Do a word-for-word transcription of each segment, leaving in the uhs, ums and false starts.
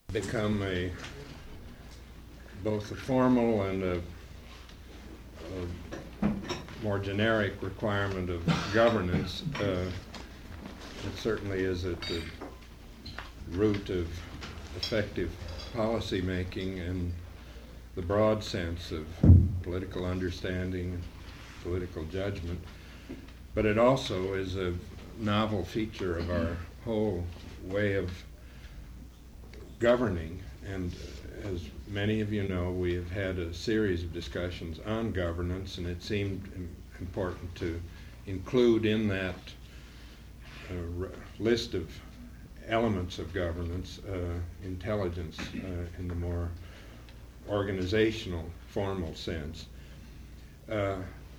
become a both a formal and a, a more generic requirement of governance. Uh, it certainly is at the root of effective policy making in the broad sense of political understanding, political judgment, but it also is a novel feature of our whole way of governing. And as many of you know, we have had a series of discussions on governance, and it seemed im- important to include in that uh, r- list of elements of governance uh, intelligence uh, in the more organizational, formal sense. Uh,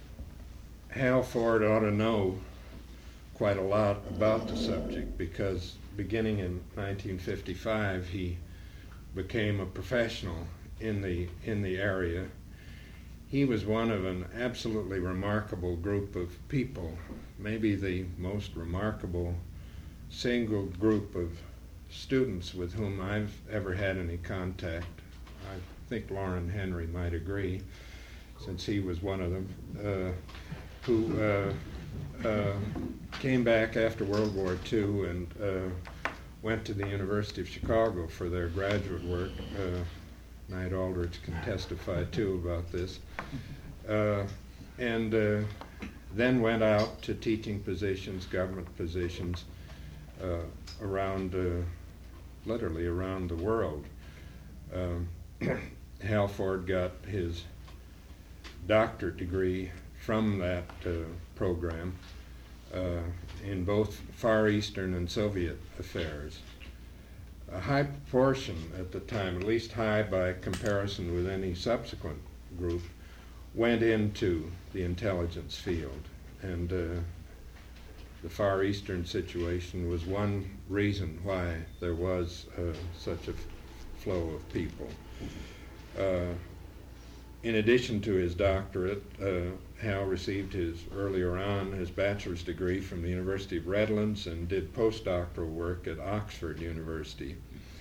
Hal Ford ought to know quite a lot about the subject, because beginning in nineteen fifty-five he became a professional in the in the area. He was one of an absolutely remarkable group of people, maybe the most remarkable single group of students with whom I've ever had any contact. I think Lauren Henry might agree, since he was one of them, uh, who uh, uh, came back after World War Two and uh, went to the University of Chicago for their graduate work. Uh, Knight Aldrich can testify too about this. Uh, and uh, then went out to teaching positions, government positions, uh, around, uh, literally around the world. Um, Hal Ford got his doctorate degree from that uh, program uh, in both Far Eastern and Soviet affairs. A high proportion at the time, at least high by comparison with any subsequent group, went into the intelligence field. And uh, the Far Eastern situation was one reason why there was uh, such a f- flow of people. Uh, in addition to his doctorate, uh, Hal received his, earlier on, his bachelor's degree from the University of Redlands and did postdoctoral work at Oxford University.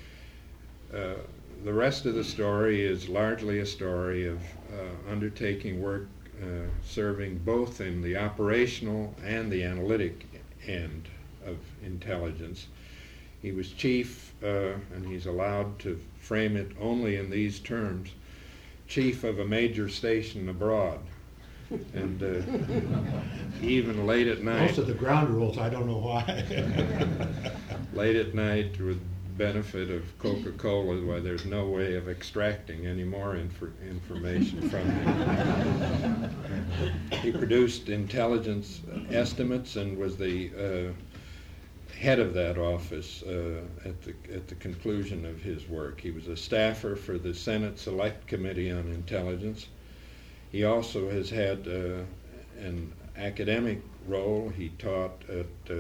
Uh, the rest of the story is largely a story of uh, undertaking work uh, serving both in the operational and the analytic end of intelligence. He was chief, uh, and he's allowed to frame it only in these terms, chief of a major station abroad. And uh, even late at night... Most of the ground rules, I don't know why. Late at night, with benefit of Coca-Cola, why there's no way of extracting any more infor- information from him. He produced intelligence estimates and was the uh, head of that office uh, at the at the conclusion of his work. He was a staffer for the Senate Select Committee on Intelligence. He also has had uh, an academic role. He taught at uh,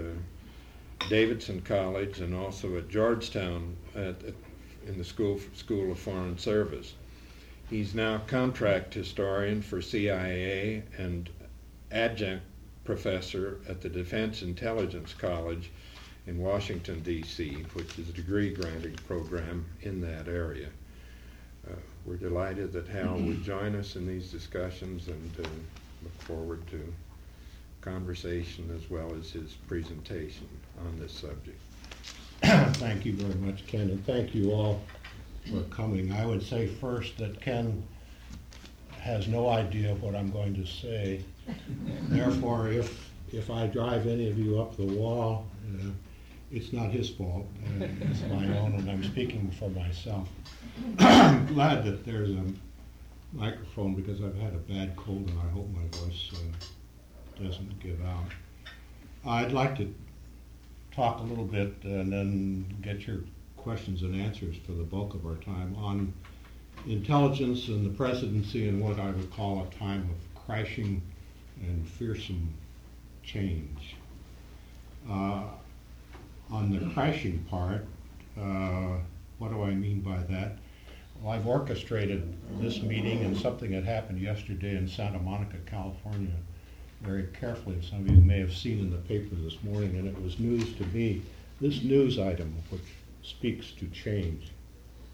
Davidson College and also at Georgetown at, at, in the School, School of Foreign Service. He's now contract historian for C I A and adjunct professor at the Defense Intelligence College in Washington, D C, which is a degree-granting program in that area. Uh, we're delighted that Hal would join us in these discussions, and uh, look forward to conversation as well as his presentation on this subject. Thank you very much, Ken, and thank you all for coming. I would say first that Ken has no idea what I'm going to say. Therefore, if if I drive any of you up the wall, uh, it's not his fault. Uh, it's my own, and I'm speaking for myself. I'm glad that there's a microphone because I've had a bad cold, and I hope my voice uh, doesn't give out. I'd like to talk a little bit and then get your questions and answers for the bulk of our time on intelligence and the presidency in what I would call a time of crashing and fearsome change. Uh, on the crashing part, uh, what do I mean by that? Well, I've orchestrated this meeting and something that happened yesterday in Santa Monica, California, very carefully. Some of you may have seen in the paper this morning, and it was news to me. This news item, which speaks to change.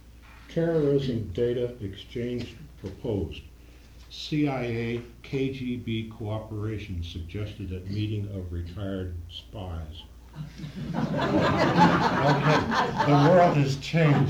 Terrorism data exchange proposed. C I A K G B cooperation suggested at meeting of retired spies. Okay, the world has changed.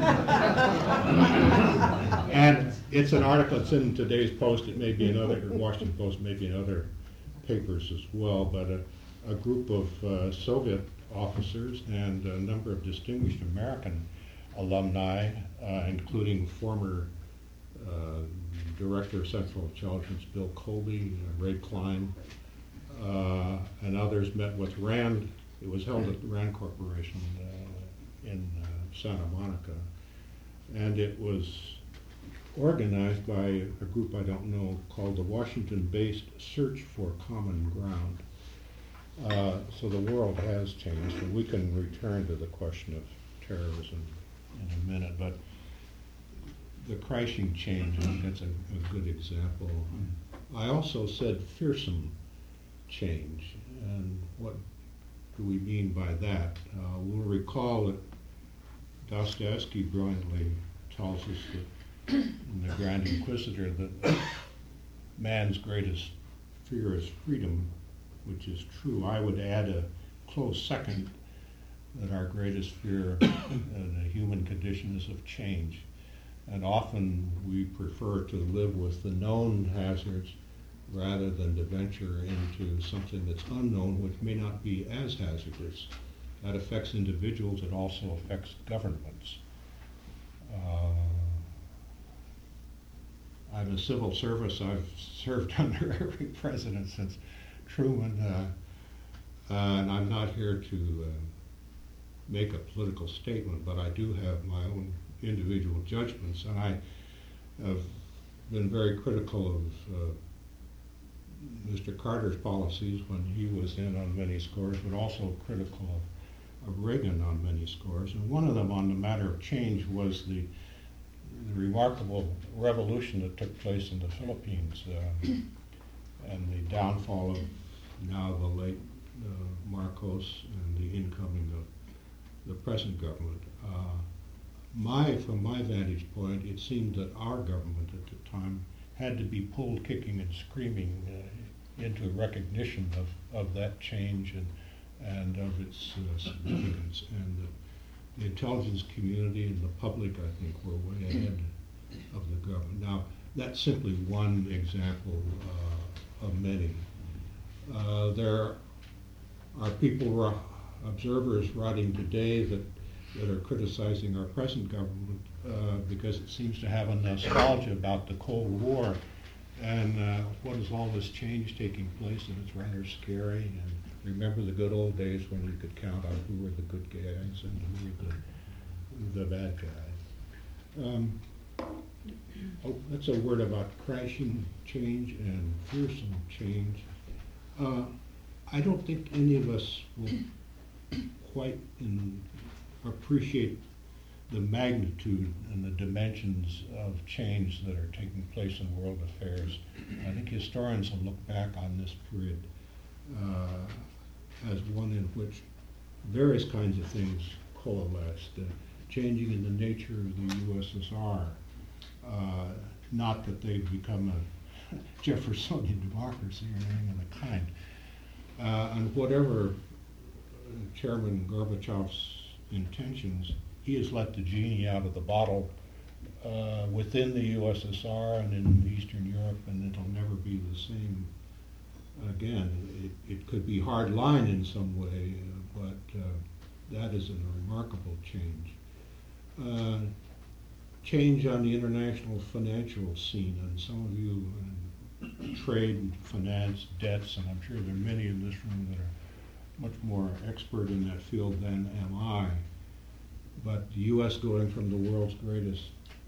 And it's an article, it's in today's Post, it may be in other, Washington Post, maybe in other papers as well, but a, a group of uh, Soviet officers and a number of distinguished American alumni, uh, including former uh, Director of Central Intelligence Bill Colby, uh, Ray Klein, uh, and others met with RAND. It was held at the RAND Corporation uh, in uh, Santa Monica, and it was organized by a group I don't know called the Washington-based Search for Common Ground. Uh, so the world has changed, and we can return to the question of terrorism in a minute, but the Kreising change, I think that's a, a good example. I also said fearsome change, and what do we mean by that? Uh, we'll recall that Dostoevsky brilliantly tells us that in The Grand Inquisitor that man's greatest fear is freedom, which is true. I would add a close second that our greatest fear in the human condition is of change. And often we prefer to live with the known hazards rather than to venture into something that's unknown, which may not be as hazardous. That affects individuals, it also affects governments. Uh, I'm in civil service, I've served under every president since Truman, uh, uh, and I'm not here to uh, make a political statement, but I do have my own individual judgments, and I have been very critical of uh, Mister Carter's policies when he was in on many scores, but also critical of, of Reagan on many scores. And one of them on the matter of change was the, the remarkable revolution that took place in the Philippines uh, and the downfall of now the late uh, Marcos and the incoming of the present government. Uh, my, from my vantage point, it seemed that our government at the time had to be pulled kicking and screaming uh, into recognition of, of that change and, and of its uh, significance. And the, the intelligence community and the public, I think, were way ahead of the government. Now, that's simply one example uh, of many. Uh, there are people, uh, observers writing today that, that are criticizing our present government uh, because it seems to have a nostalgia about the Cold War and uh, what is all this change taking place, and it's rather scary. And remember the good old days when you could count out who were the good guys and who were the, the bad guys. Um, oh, that's a word about crashing change and fearsome change. Uh, I don't think any of us will quite in, appreciate the magnitude and the dimensions of change that are taking place in world affairs. I think historians will look back on this period uh, as one in which various kinds of things coalesced, uh, changing in the nature of the U S S R. Uh, not that they've become a Jeffersonian democracy or anything of the kind. Uh, and whatever uh, Chairman Gorbachev's intentions, he has let the genie out of the bottle uh, within the U S S R and in Eastern Europe, and it'll never be the same again. It, it could be hard line in some way, uh, but uh, that is a remarkable change. Uh, change on the international financial scene, and some of you uh, trade, finance, debts, and I'm sure there are many in this room that are much more expert in that field than am I. But the U S going from the world's greatest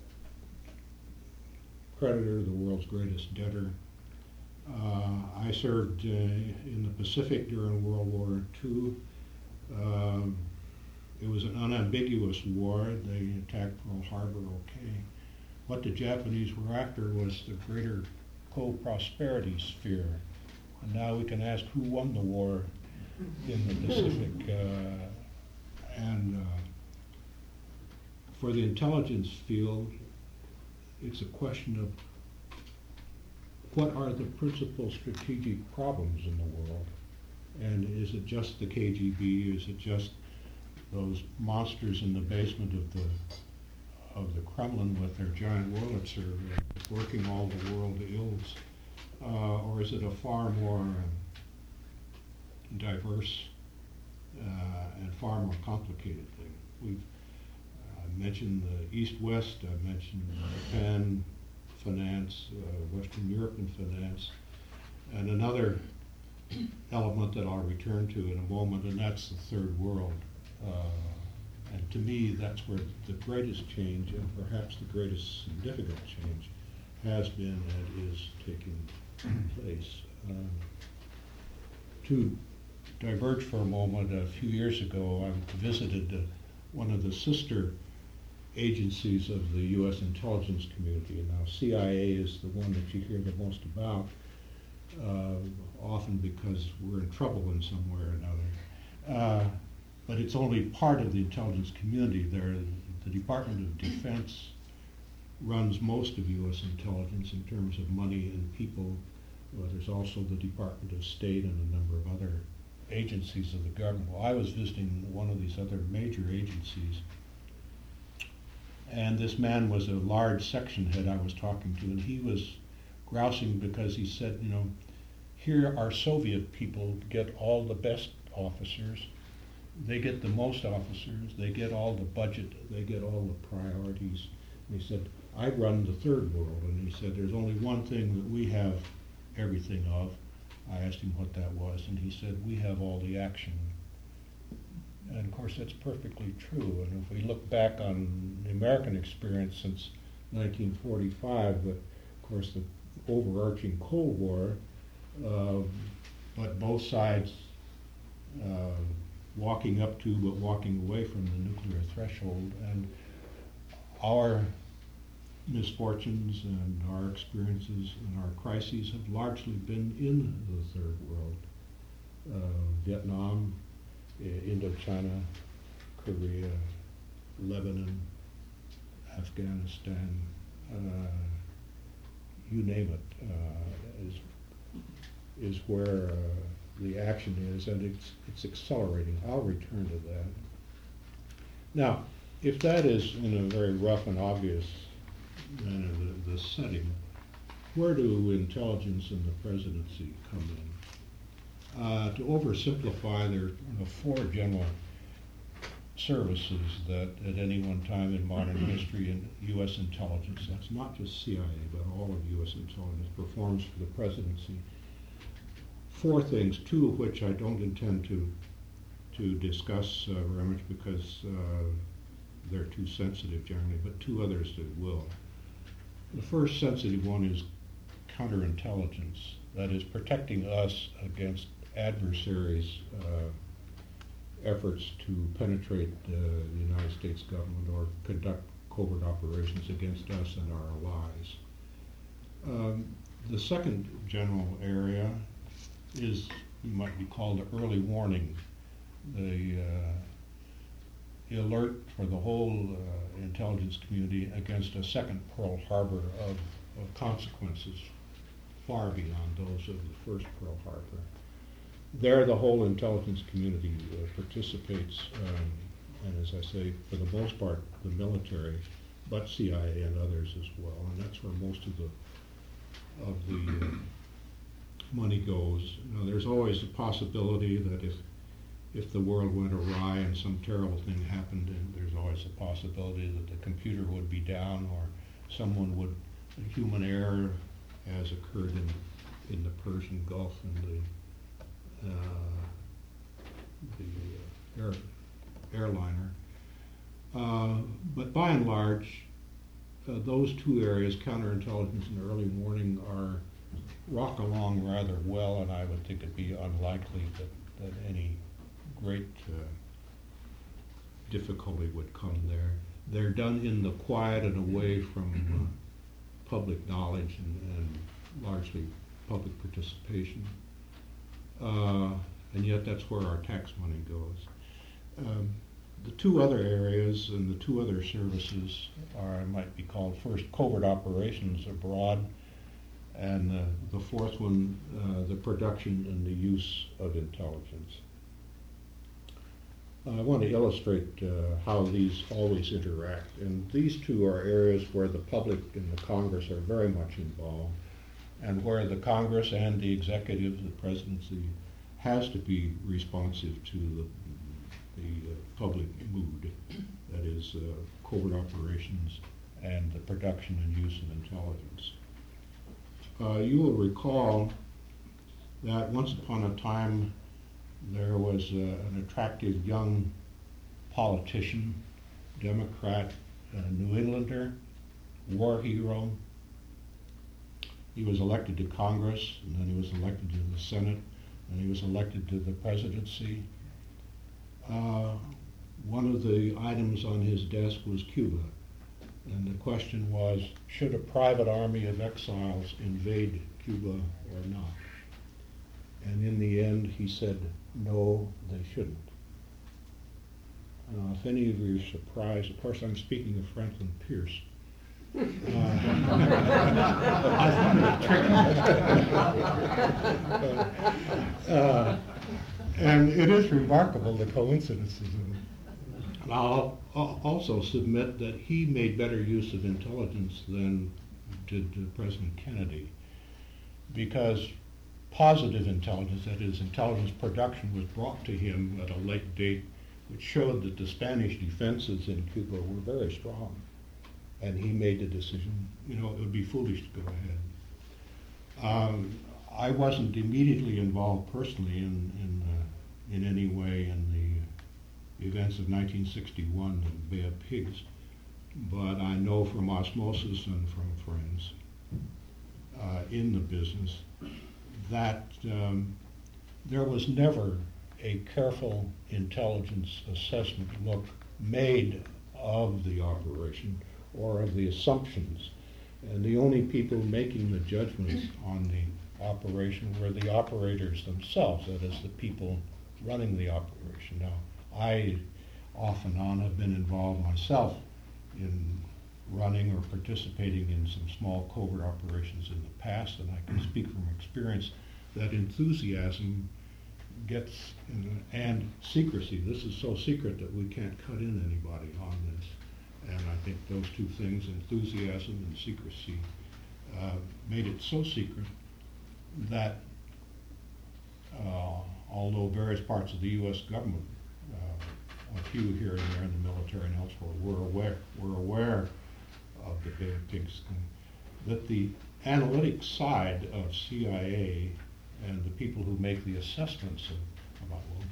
creditor, the world's greatest debtor. Uh, I served uh, in the Pacific during World War Two. Um, it was an unambiguous war. They attacked Pearl Harbor, okay. What the Japanese were after was the greater co-prosperity sphere. And now we can ask who won the war in the Pacific. Uh, and uh, for the intelligence field, it's a question of what are the principal strategic problems in the world? And is it just the K G B? Is it just those monsters in the basement of the of the Kremlin with their giant Wurlitzer working all the world ills? Uh, or is it a far more uh, diverse uh, and far more complicated thing? We've uh, mentioned the East-West, I mentioned Japan finance, uh, Western European finance, and another element that I'll return to in a moment, and that's the third world. Uh, and to me, that's where the greatest change, and perhaps the greatest significant change, has been and is taking place. Um, to diverge for a moment, a few years ago, I visited uh, one of the sister agencies of the U S intelligence community. And now C I A is the one that you hear the most about, uh, often because we're in trouble in some way or another. Uh, but it's only part of the intelligence community. There, the Department of Defense runs most of U S intelligence in terms of money and people. Well, there's also the Department of State and a number of other agencies of the government. Well, I was visiting one of these other major agencies, and this man was a large section head I was talking to, and he was grousing because he said, you know, here our Soviet people get all the best officers, they get the most officers, they get all the budget, they get all the priorities. And he said, I run the third world, and he said, there's only one thing that we have everything of. I asked him what that was, and he said, we have all the action. And of course, that's perfectly true. And if we look back on the American experience since nineteen forty-five, but of course the overarching Cold War, uh, but both sides uh, walking up to but walking away from the nuclear threshold, and our misfortunes and our experiences and our crises have largely been in the third world. Uh, Vietnam, Indochina, Korea, Lebanon, Afghanistan, uh, you name it, uh, is, is where uh, the action is, and it's, it's accelerating. I'll return to that. Now, if that is in a very rough and obvious manner the, the setting, where do intelligence and the presidency come in? Uh, to oversimplify, there are you know, four general services that at any one time in modern history in U S intelligence, that's not just C I A, but all of U S intelligence, performs for the presidency. Four things, two of which I don't intend to to discuss uh, very much because uh, they're too sensitive generally, but two others that will. The first sensitive one is counterintelligence, that is protecting us against adversaries' uh, efforts to penetrate uh, the United States government or conduct covert operations against us and our allies. Um, the second general area is, you might be called the early warning, the uh, alert for the whole uh, intelligence community against a second Pearl Harbor of, of consequences far beyond those of the first Pearl Harbor. There the whole intelligence community uh, participates, um, and as I say, for the most part, the military, but C I A and others as well, and that's where most of the of the uh, money goes. You know, there's always a possibility that if if the world went awry and some terrible thing happened, and there's always a possibility that the computer would be down or someone would, human error as occurred in in the Persian Gulf and the uh, the uh, air, airliner. Uh, but by and large, uh, those two areas, counterintelligence and early warning, are rock along rather well, and I would think it'd be unlikely that, that any great uh, difficulty would come there. They're done in the quiet and away from uh, public knowledge and, and largely public participation. Uh, and yet that's where our tax money goes. Um, the two other areas and the two other services are, might be called, first, covert operations abroad, and uh, the fourth one, uh, the production and the use of intelligence. I want to illustrate uh, how these always interact, and these two are areas where the public and the Congress are very much involved, and where the Congress and the executive, the presidency, has to be responsive to the, the uh, public mood, that is uh, covert operations and the production and use of intelligence. Uh, you will recall that once upon a time there was uh, an attractive young politician, Democrat, uh, New Englander, war hero. He was elected to Congress, and then he was elected to the Senate, and he was elected to the presidency. Uh, one of the items on his desk was Cuba, and the question was, should a private army of exiles invade Cuba or not? And in the end, he said, no, they shouldn't. Uh, if any of you are surprised, of course I'm speaking of Franklin Pierce. Uh, I found it tricky. uh, and it is remarkable, the coincidences of it. And I'll, I'll also submit that he made better use of intelligence than did uh, President Kennedy, because positive intelligence, that is, intelligence production, was brought to him at a late date, which showed that the Spanish defenses in Cuba were very strong. And he made the decision, you know, it would be foolish to go ahead. Um, I wasn't immediately involved personally in in, uh, in any way in the events of nineteen sixty-one, the Bay of Pigs, but I know from osmosis and from friends uh, in the business that um, there was never a careful intelligence assessment look made of the operation or of the assumptions. And the only people making the judgments on the operation were the operators themselves, that is, the people running the operation. Now, I off and on have been involved myself in running or participating in some small covert operations in the past, and I can speak from experience that enthusiasm gets, in, and secrecy, this is so secret that we can't cut in anybody on this. And I think those two things, enthusiasm and secrecy, uh, made it so secret that uh, although various parts of the U S government, uh, a few here and there in the military and elsewhere, were aware, were aware of the Bay of Pigs, that the analytic side of C I A and the people who make the assessments of, about, well,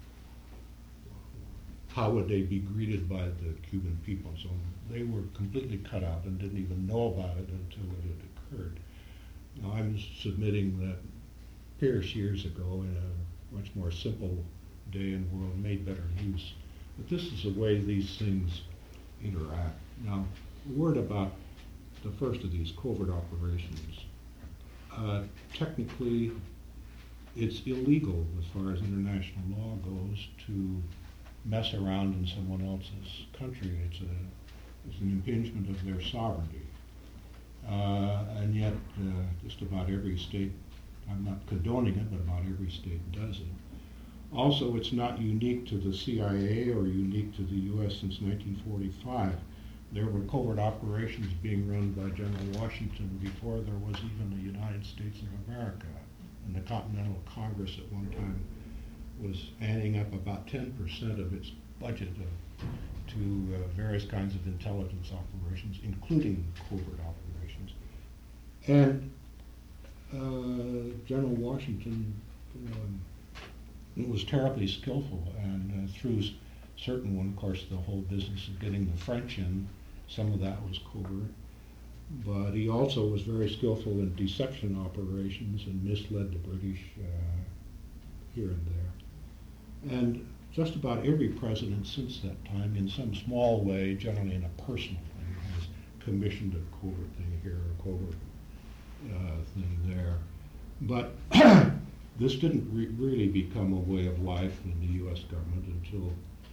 how would they be greeted by the Cuban people? So they were completely cut out and didn't even know about it until it had occurred. Now, I'm submitting that Pierce years ago in a much more simple day and world made better use. But this is the way these things interact. Now, a word about the first of these, covert operations. Uh, technically, it's illegal as far as international law goes to mess around in someone else's country. It's, a, it's an impingement of their sovereignty. Uh, and yet, uh, just about every state, I'm not condoning it, but about every state does it. Also, it's not unique to the C I A or unique to the U S since nineteen forty-five. There were covert operations being run by General Washington before there was even the United States of America. And the Continental Congress at one time was adding up about ten percent of its budget uh, to uh, various kinds of intelligence operations, including covert operations. And uh, General Washington um, was terribly skillful, and uh, through certain one, of course, the whole business of getting the French in, some of that was covert. But he also was very skillful in deception operations and misled the British uh, here and there. And just about every president since that time, in some small way, generally in a personal thing, has commissioned a covert thing here, a covert uh, thing there. But this didn't re- really become a way of life in the U S government until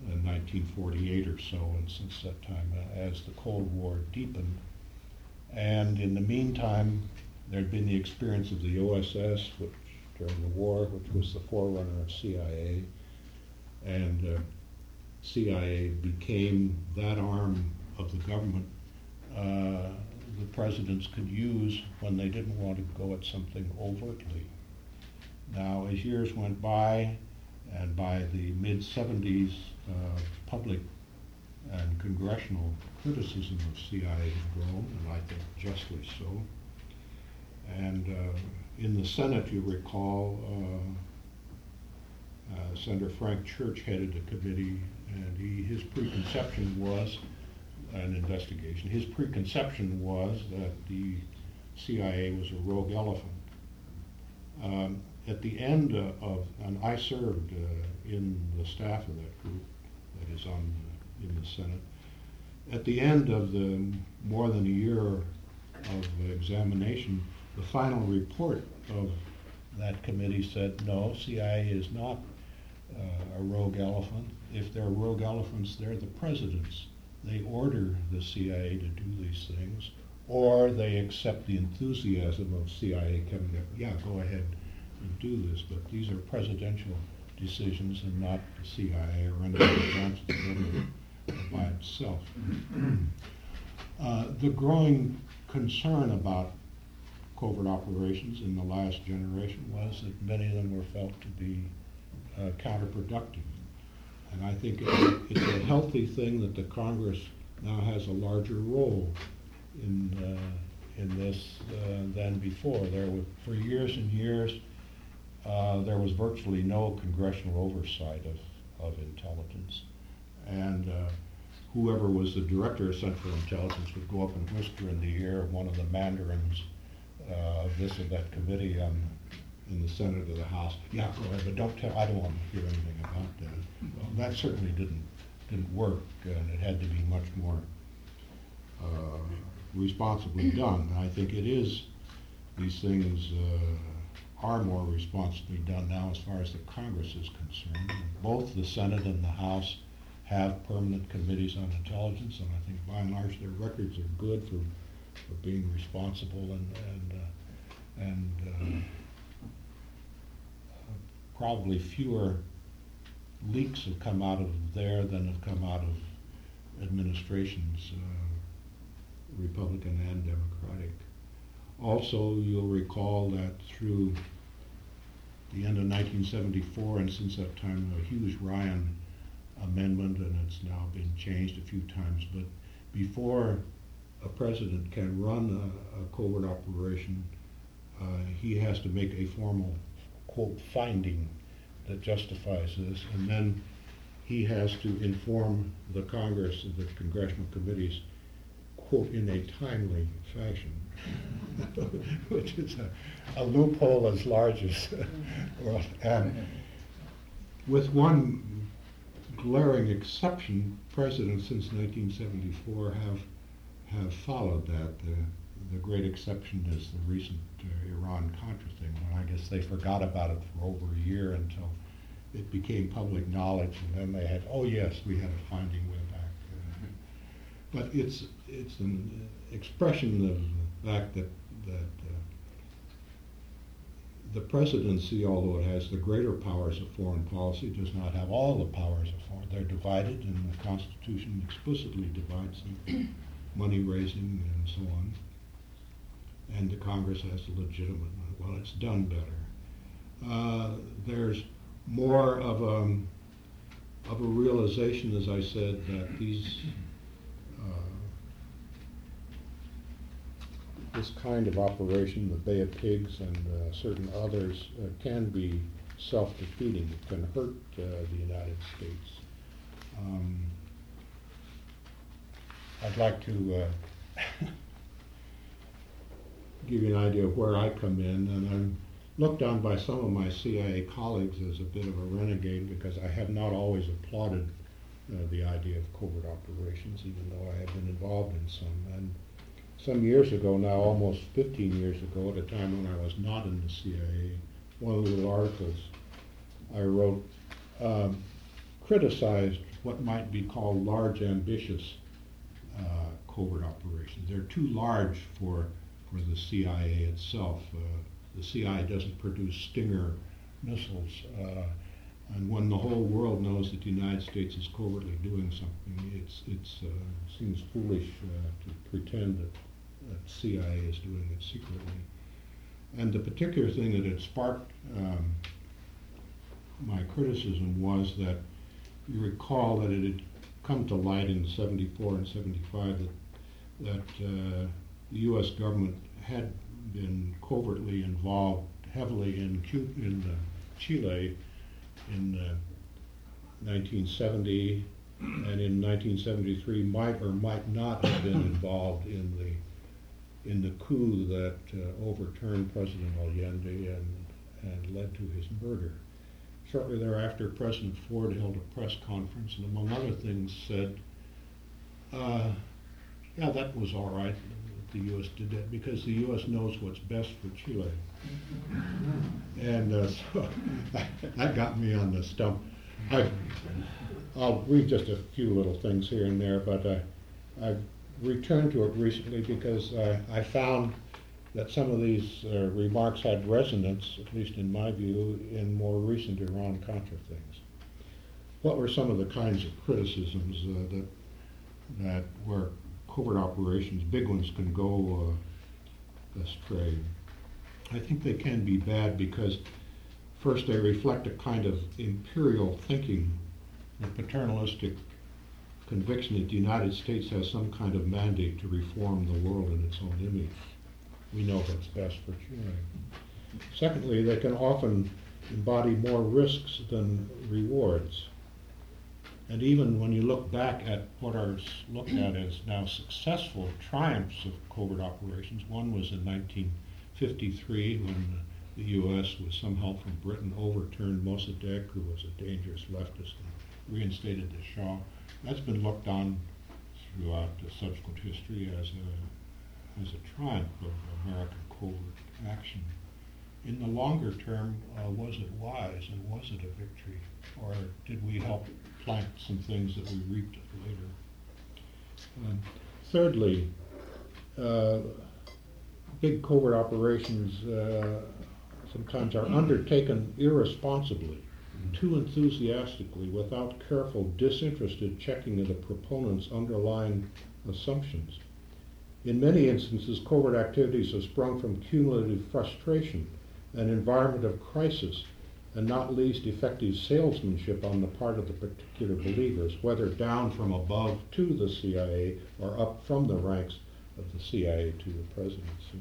in nineteen forty-eight or so, and since that time, uh, as the Cold War deepened. And in the meantime, there'd been the experience of the O S S, which during the war, which was the forerunner of C I A, and uh, C I A became that arm of the government uh, the presidents could use when they didn't want to go at something overtly. Now, as years went by, and by the mid seventies, uh, public and congressional criticism of C I A had grown, and I think justly so. And uh, in the Senate, you recall, uh, uh, Senator Frank Church headed a committee, and he, his preconception was an investigation. His preconception was that the C I A was a rogue elephant. Um, at the end uh, of, and I served uh, in the staff of that group that is on the, in the Senate. At the end of the more than a year of examination, the final report of that committee said, no, C I A is not uh, a rogue elephant. If they're rogue elephants, they're the presidents. They order the C I A to do these things, or they accept the enthusiasm of C I A coming up, yeah, go ahead and do this, but these are presidential decisions and not the C I A or any other branch of the government by itself. Uh, the growing concern about covert operations in the last generation was that many of them were felt to be uh, counterproductive. And I think it, it's a healthy thing that the Congress now has a larger role in uh, in this uh, than before. There were, for years and years, uh, there was virtually no congressional oversight of, of intelligence. And uh, whoever was the director of Central Intelligence would go up and whisper in the ear of one of the mandarins uh, of this or that committee on, in the Senate or the House, yeah, go ahead, but don't tell, I don't want to hear anything about that. Well, that certainly didn't didn't work, and it had to be much more uh, responsibly done. And I think it is, these things uh, are more responsibly done now as far as the Congress is concerned. Both the Senate and the House have permanent committees on intelligence, and I think by and large their records are good for, for being responsible, and and, uh, and uh, probably fewer leaks have come out of there than have come out of administrations, uh, Republican and Democratic. Also, you'll recall that through the end of nineteen seventy-four, and since that time, a Hughes Ryan amendment, and it's now been changed a few times, but before a president can run a, a covert operation, uh, he has to make a formal, quote, finding that justifies this, and then he has to inform the Congress and the congressional committees, quote, in a timely fashion, which is a, a loophole as large as, well, and with one glaring exception, presidents since nineteen seventy-four have have followed that. The, the great exception is the recent uh, Iran-Contra thing, when I guess they forgot about it for over a year until it became public knowledge, and then they had, oh yes, we had a finding way back. Uh, but it's it's an expression of the fact that that uh, the presidency, although it has the greater powers of foreign policy, does not have all the powers of foreign. They're divided, and the Constitution explicitly divides them, money raising and so on. And the Congress has a legitimate, well, it's done better. Uh, there's more of a, of a realization, as I said, that these uh, this kind of operation, the Bay of Pigs and uh, certain others, uh, can be self-defeating. It can hurt uh, the United States. Um, I'd like to uh, give you an idea of where I come in, and I'm looked on by some of my C I A colleagues as a bit of a renegade because I have not always applauded uh, the idea of covert operations, even though I have been involved in some. And some years ago now, almost fifteen years ago, at a time when I was not in the C I A, one of the little articles I wrote um, criticized what might be called large, ambitious uh, covert operations. They're too large for, for the C I A itself. Uh, the C I A doesn't produce Stinger missiles. Uh, and when the whole world knows that the United States is covertly doing something, it's, it's, uh, it seems foolish uh, to pretend that, that C I A is doing it secretly. And the particular thing that had sparked um, my criticism was that you recall that it had come to light in seventy-four and seventy-five that, that uh, the U S government had been covertly involved heavily in, Cuba, in uh, Chile in uh, nineteen seventy, and in nineteen seventy-three might or might not have been involved in the in the coup that uh, overturned President Allende and, and led to his murder. Shortly thereafter, President Ford held a press conference and among other things said, uh, yeah, that was all right that the U S did that because the U S knows what's best for Chile. And uh, so that got me on the stump. I, I'll read just a few little things here and there, but uh, I've returned to it recently because uh, I found that some of these uh, remarks had resonance, at least in my view, in more recent Iran-Contra things. What were some of the kinds of criticisms uh, that that where covert operations, big ones, can go uh, astray? I think they can be bad because, first, they reflect a kind of imperial thinking, a paternalistic conviction that the United States has some kind of mandate to reform the world in its own image. We know what's best for Chile. Secondly, they can often embody more risks than rewards. And even when you look back at what are looked at as now successful triumphs of covert operations, one was in nineteen fifty-three when the U S, with some help from Britain, overturned Mossadegh, who was a dangerous leftist, and reinstated the Shah. That's been looked on throughout the subsequent history as a, as a triumph of American covert action. In the longer term, uh, was it wise and was it a victory? Or did we help plant some things that we reaped later? Um, thirdly, uh, big covert operations uh, sometimes are undertaken irresponsibly, too enthusiastically, without careful, disinterested checking of the proponent's underlying assumptions. In many instances, covert activities have sprung from cumulative frustration, an environment of crisis, and not least effective salesmanship on the part of the particular believers, whether down from above to the C I A or up from the ranks of the C I A to the presidency.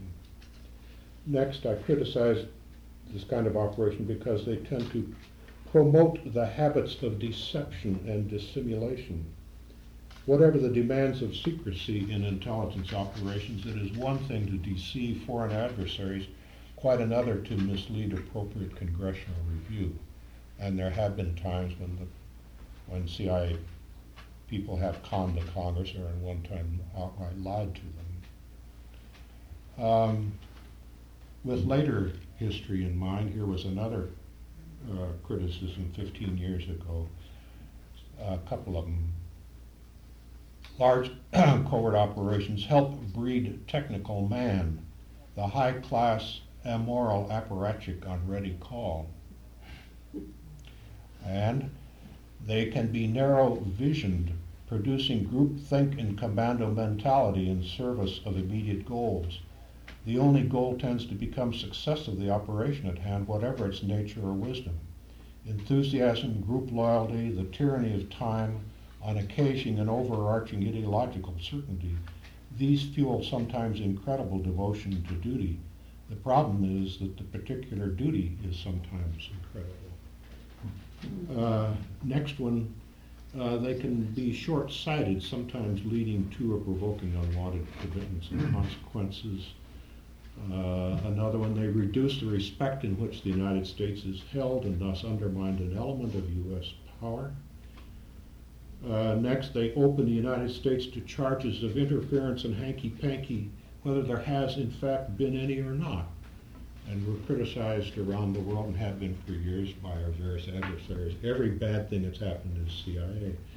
Next, I criticize this kind of operation because they tend to promote the habits of deception and dissimulation. Whatever the demands of secrecy in intelligence operations, it is one thing to deceive foreign adversaries, quite another to mislead appropriate congressional review. And there have been times when the when C I A people have conned the Congress or at one time outright lied to them. Um, with later history in mind, here was another uh, criticism fifteen years ago, a couple of them. Large covert operations help breed technical man, the high-class, amoral apparatchik on ready call. And they can be narrow-visioned, producing groupthink and commando mentality in service of immediate goals. The only goal tends to become success of the operation at hand, whatever its nature or wisdom. Enthusiasm, group loyalty, the tyranny of time, on occasion an overarching ideological certainty, these fuel sometimes incredible devotion to duty. The problem is that the particular duty is sometimes incredible. Uh, next one, uh, they can be short-sighted, sometimes leading to or provoking unwanted commitments and consequences. Uh, another one, they reduce the respect in which the United States is held and thus undermine an element of U S power. Uh, next, they open the United States to charges of interference and hanky-panky, whether there has in fact been any or not. And we're criticized around the world and have been for years by our various adversaries. Every bad thing that's happened is C I A.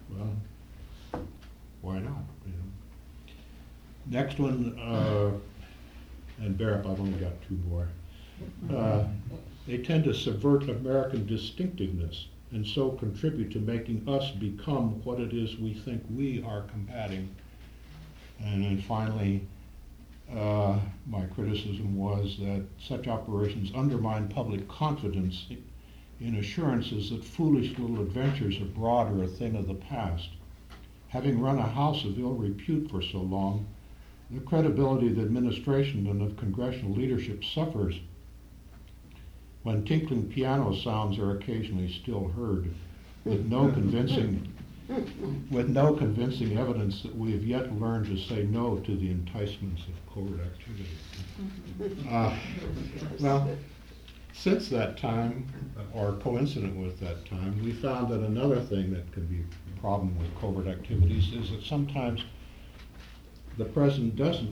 well, why not? You know? Next one, uh, and bear up, I've only got two more. Uh, they tend to subvert American distinctiveness and so contribute to making us become what it is we think we are combating. And then finally, uh, my criticism was that such operations undermine public confidence in assurances that foolish little adventures abroad are a thing of the past. Having run a house of ill repute for so long, the credibility of the administration and of congressional leadership suffers when tinkling piano sounds are occasionally still heard, with no convincing, with no convincing evidence that we have yet learned to say no to the enticements of covert activity. Uh, well, since that time, or coincident with that time, we found that another thing that can be a problem with covert activities is that sometimes the president doesn't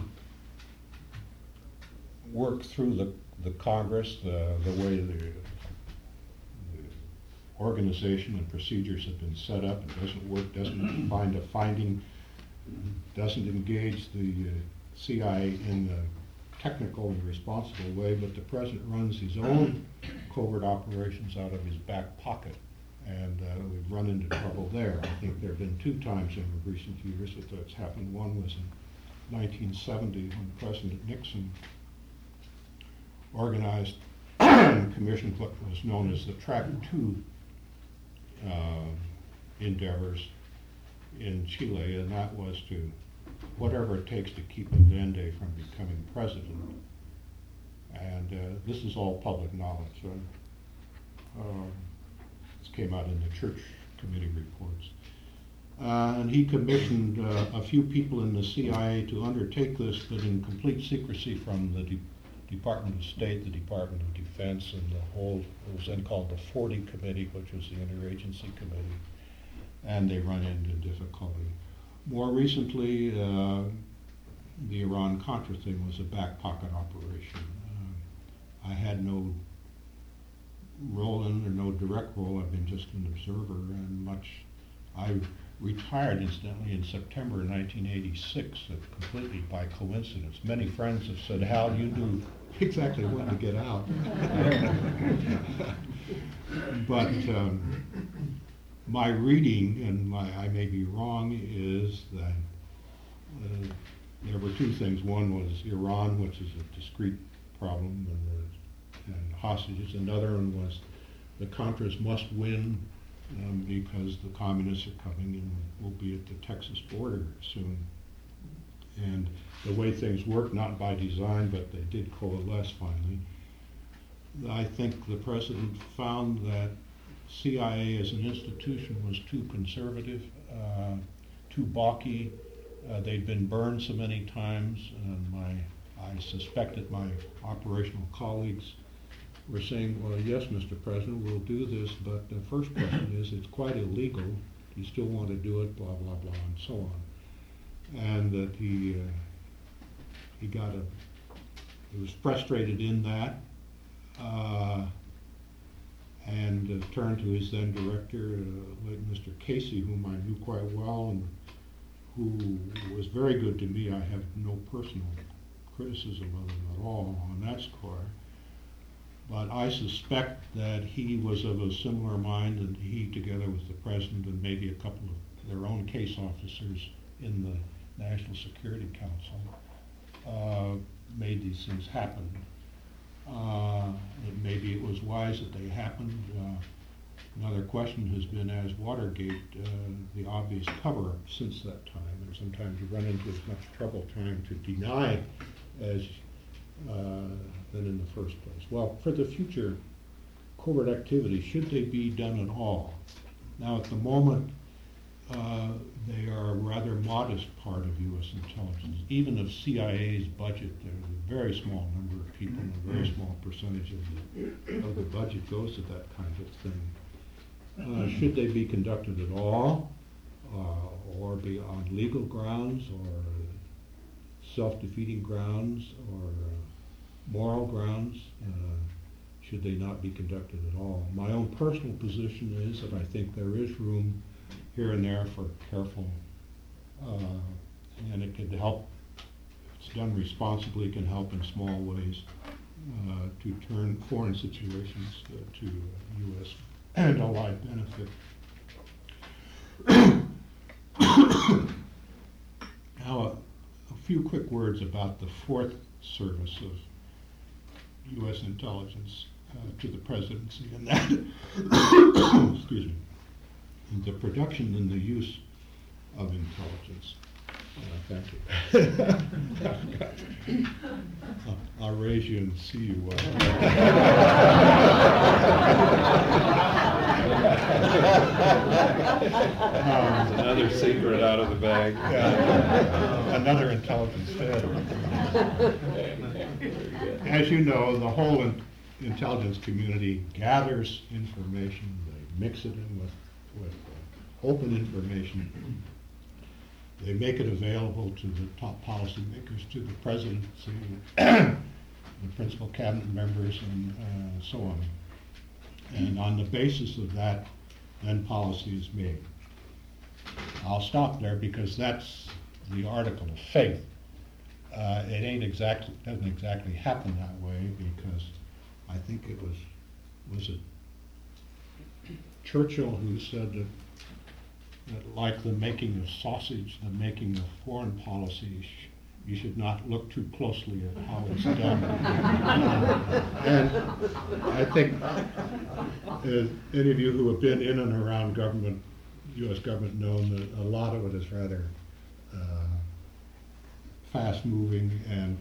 work through the, the Congress the, the way the, the organization and procedures have been set up. It doesn't work, doesn't find a finding, doesn't engage the uh, C I A in a technical and responsible way, but the president runs his own covert operations out of his back pocket. And uh, we've run into trouble there. I think there have been two times in recent years that that's happened. One was in nineteen seventy when President Nixon organized and commissioned what was known as the Track Two uh, endeavors in Chile, and that was to whatever it takes to keep Allende from becoming president. And uh, this is all public knowledge. So, uh, this came out in the church committee reports. Uh, and he commissioned uh, a few people in the C I A to undertake this, but in complete secrecy from the De- Department of State, the Department of Defense, and the whole, it was then called the forty Committee, which was the Interagency Committee, and they run into difficulty. More recently, uh, the Iran-Contra thing was a back pocket operation. Uh, I had no role in or no direct role. I've been just an observer, and much. I retired, incidentally, in September nineteen eighty-six, uh, completely by coincidence. Many friends have said, Hal, you knew exactly when to get out. But um, my reading, and my, I may be wrong, is that uh, there were two things. One was Iran, which is a discrete problem, and, uh, and hostages. Another one was the Contras must win um, because the communists are coming and will be at the Texas border soon. And the way things work, not by design, but they did coalesce finally. I think the president found that C I A as an institution was too conservative, uh, too balky. Uh, they'd been burned so many times, and my, I suspect that my operational colleagues were saying, well, yes, Mister President, we'll do this, but the first question is, it's quite illegal. Do you still want to do it, blah, blah, blah, and so on. And that he, uh, he got a, he was frustrated in that, uh, and uh, turned to his then director, uh, late Mister Casey, whom I knew quite well, and who was very good to me. I have no personal criticism of him at all on that score. But I suspect that he was of a similar mind, and he, together with the president and maybe a couple of their own case officers in the National Security Council, uh, made these things happen. Uh, and maybe it was wise that they happened. Uh, another question has been, as Watergate, uh, the obvious cover-up since that time, and sometimes you run into as much trouble trying to deny as uh, than in the first place. Well, for the future, covert activity, should they be done at all? Now, at the moment, uh, they are a rather modest part of U S intelligence. Even of C I A's budget, there's a very small number of people, and a very small percentage of the, of the budget goes to that kind of thing. Uh, should they be conducted at all, uh, or be on legal grounds, or self-defeating grounds, or uh, moral grounds? Uh, should they not be conducted at all? My own personal position is that I think there is room here and there for careful, uh, and it could help, if it's done responsibly, can help in small ways uh, to turn foreign situations uh, to U S and allied benefit. Now, a, a few quick words about the fourth service of U S intelligence uh, to the presidency, and that, excuse me, the production and the use of intelligence. Uh, thank you. I'll, I'll raise you and see you. Uh, um, another secret out of the bag. Yeah, another intelligence failure. As you know, the whole in intelligence community gathers information. They mix it in with, with uh, open information. They make it available to the top policymakers, to the presidency, the principal cabinet members, and uh, so on. And on the basis of that, then policy is made. I'll stop there because that's the article of faith. Uh, it ain't exactly, doesn't exactly happen that way, because I think it was, was it Churchill who said that, that like the making of sausage, the making of foreign policy, sh you should not look too closely at how it's done. And I think uh, any of you who have been in and around government, U S government, know that a lot of it is rather uh, fast-moving, and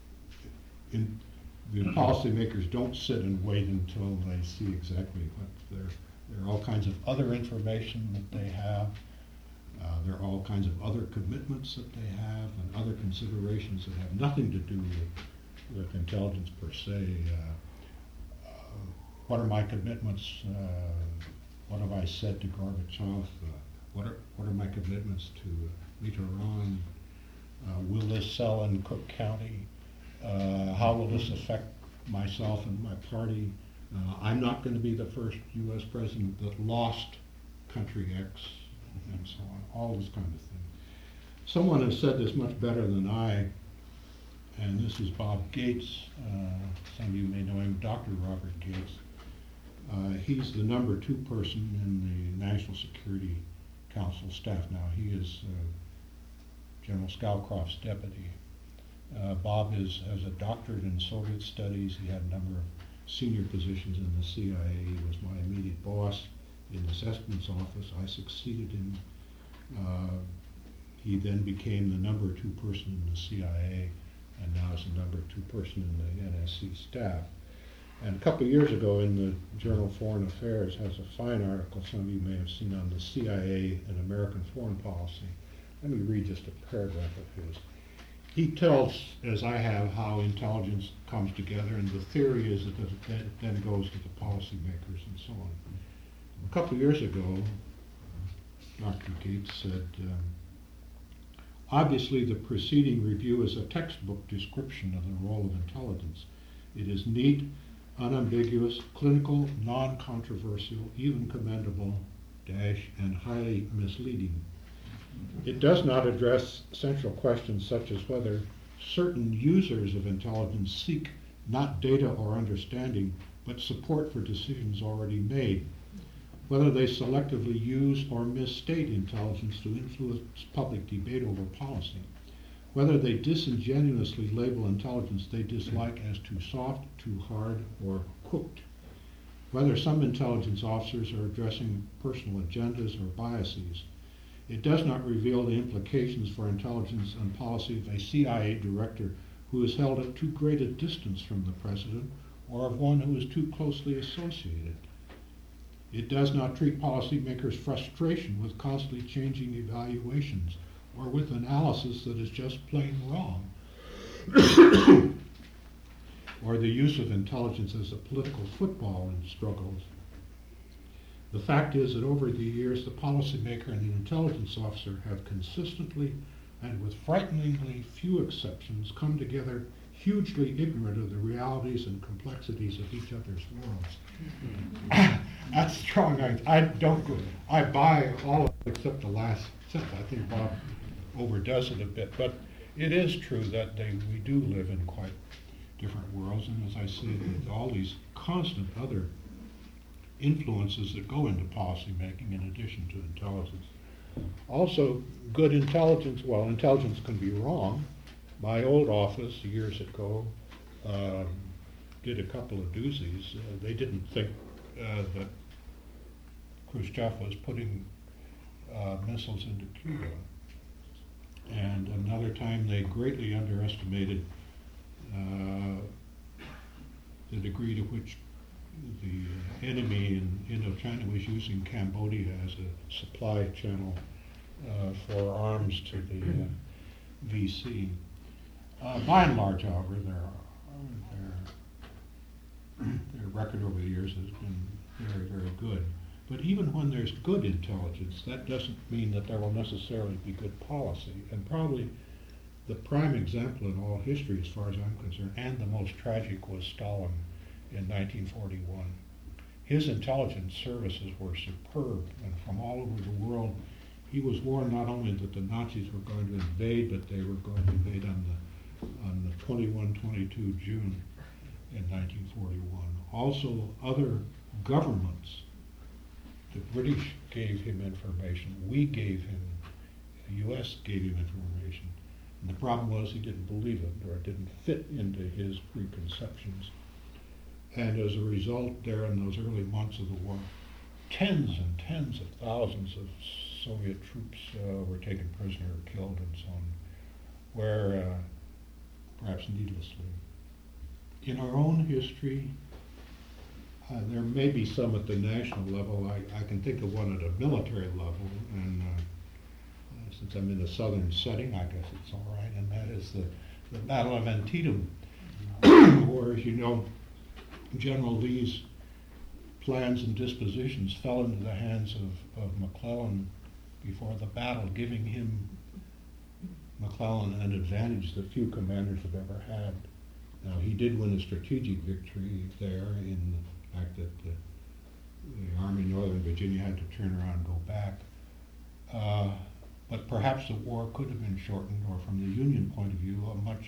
in, the policymakers don't sit and wait until they see exactly what they're. There are all kinds of other information that they have. Uh, there are all kinds of other commitments that they have, and other considerations that have nothing to do with, with intelligence per se. Uh, uh, what are my commitments? Uh, what have I said to Gorbachev? Uh, what are what are my commitments to uh, Mitterrand? Uh, will this sell in Cook County? Uh, how will this affect myself and my party? Uh, I'm not going to be the first U S president that lost country X, and so on, all this kind of thing. Someone has said this much better than I, and this is Bob Gates. Uh, some of you may know him, Doctor Robert Gates. Uh, he's the number two person in the National Security Council staff now. He is uh, General Scowcroft's deputy. Uh, Bob is, has a doctorate in Soviet studies. He had a number of senior positions in the C I A. He was my immediate boss in the Sessions office. I succeeded him. Uh, he then became the number two person in the C I A, and now is the number two person in the N S C staff. And a couple of years ago in the Journal of Foreign Affairs has a fine article some of you may have seen on the C I A and American foreign policy. Let me read just a paragraph of his. He tells, as I have, how intelligence comes together, and the theory is that it then goes to the policymakers and so on. A couple of years ago, Doctor Gates said, um, obviously the preceding review is a textbook description of the role of intelligence. It is neat, unambiguous, clinical, non-controversial, even commendable, dash, and highly misleading. It does not address central questions such as whether certain users of intelligence seek not data or understanding, but support for decisions already made, whether they selectively use or misstate intelligence to influence public debate over policy, whether they disingenuously label intelligence they dislike as too soft, too hard, or cooked, whether some intelligence officers are addressing personal agendas or biases. It does not reveal the implications for intelligence and policy of a C I A director who is held at too great a distance from the president, or of one who is too closely associated. It does not treat policymakers' frustration with constantly changing evaluations, or with analysis that is just plain wrong, or the use of intelligence as a political football in struggles. The fact is that over the years, the policymaker and the intelligence officer have consistently and with frighteningly few exceptions come together hugely ignorant of the realities and complexities of each other's worlds. That's strong. I, I don't go, I buy all of it except the last sentence. I think Bob overdoes it a bit, but it is true that they, we do live in quite different worlds, and as I say, all these constant other influences that go into policy making in addition to intelligence. Also, good intelligence, well, intelligence can be wrong. My old office years ago um, did a couple of doozies. Uh, they didn't think uh, that Khrushchev was putting uh, missiles into Cuba. And another time they greatly underestimated uh, the degree to which the enemy in Indochina was using Cambodia as a supply channel uh, for arms to the uh, V C. Uh, by and large, however, their, their, their record over the years has been very, very good. But even when there's good intelligence, that doesn't mean that there will necessarily be good policy. And probably the prime example in all history, as far as I'm concerned, and the most tragic, was Stalin in nineteen forty-one. His intelligence services were superb, and from all over the world, he was warned not only that the Nazis were going to invade, but they were going to invade on the on the twenty-first, twenty-second June in nineteen forty-one. Also, other governments, the British gave him information, we gave him, the U S gave him information. And the problem was he didn't believe it, or it didn't fit into his preconceptions. And as a result, there in those early months of the war, tens and tens of thousands of Soviet troops uh, were taken prisoner or killed and so on, where uh, perhaps needlessly. In our own history, uh, there may be some at the national level. I, I can think of one at a military level, and uh, uh, since I'm in a southern setting, I guess it's all right, and that is the, the Battle of Antietam, where, as you know, General Lee's plans and dispositions fell into the hands of, of McClellan before the battle, giving him, McClellan, an advantage that few commanders have ever had. Now, he did win a strategic victory there in the fact that the, the Army in Northern Virginia had to turn around and go back. Uh, but perhaps the war could have been shortened, or from the Union point of view, a much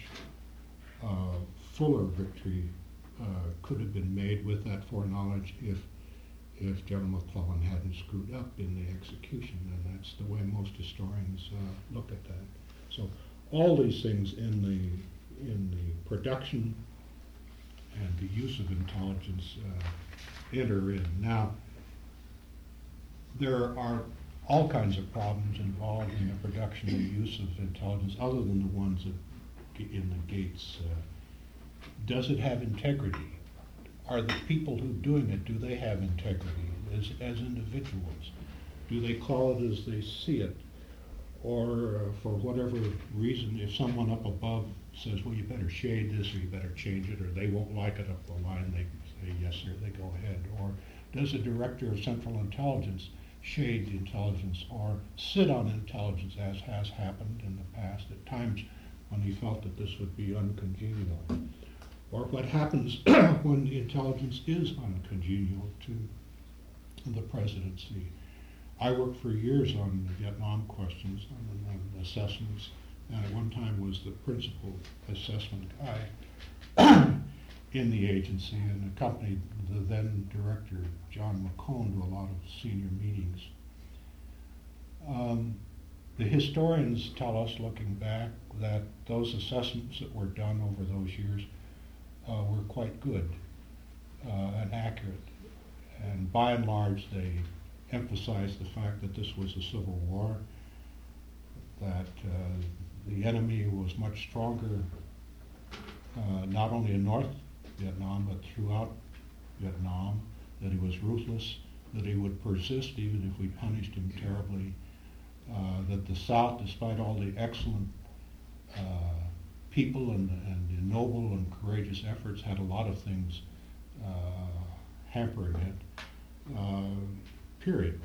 uh, fuller victory Uh, could have been made with that foreknowledge if if General McClellan hadn't screwed up in the execution, and that's the way most historians uh, look at that. So all these things in the in the production and the use of intelligence uh, enter in. Now, there are all kinds of problems involved in the production and use of intelligence, other than the ones that in the Gates. Uh, Does it have integrity? Are the people who are doing it, do they have integrity as, as individuals? Do they call it as they see it? Or uh, for whatever reason, if someone up above says, well, you better shade this, or you better change it, or they won't like it up the line, they say, yes, sir, they go ahead. Or does a director of Central Intelligence shade the intelligence or sit on intelligence, as has happened in the past at times when he felt that this would be uncongenial? Or what happens when the intelligence is uncongenial to the presidency? I worked for years on the Vietnam questions, on, on assessments, and at one time was the principal assessment guy in the agency, and accompanied the then director, John McCone, to a lot of senior meetings. Um, the historians tell us, looking back, that those assessments that were done over those years Uh, were quite good uh, and accurate. And by and large, they emphasized the fact that this was a civil war, that uh, the enemy was much stronger, uh, not only in North Vietnam, but throughout Vietnam, that he was ruthless, that he would persist even if we punished him terribly, uh, that the South, despite all the excellent uh, people and, and the noble and courageous efforts, had a lot of things uh, hampering it, uh, period.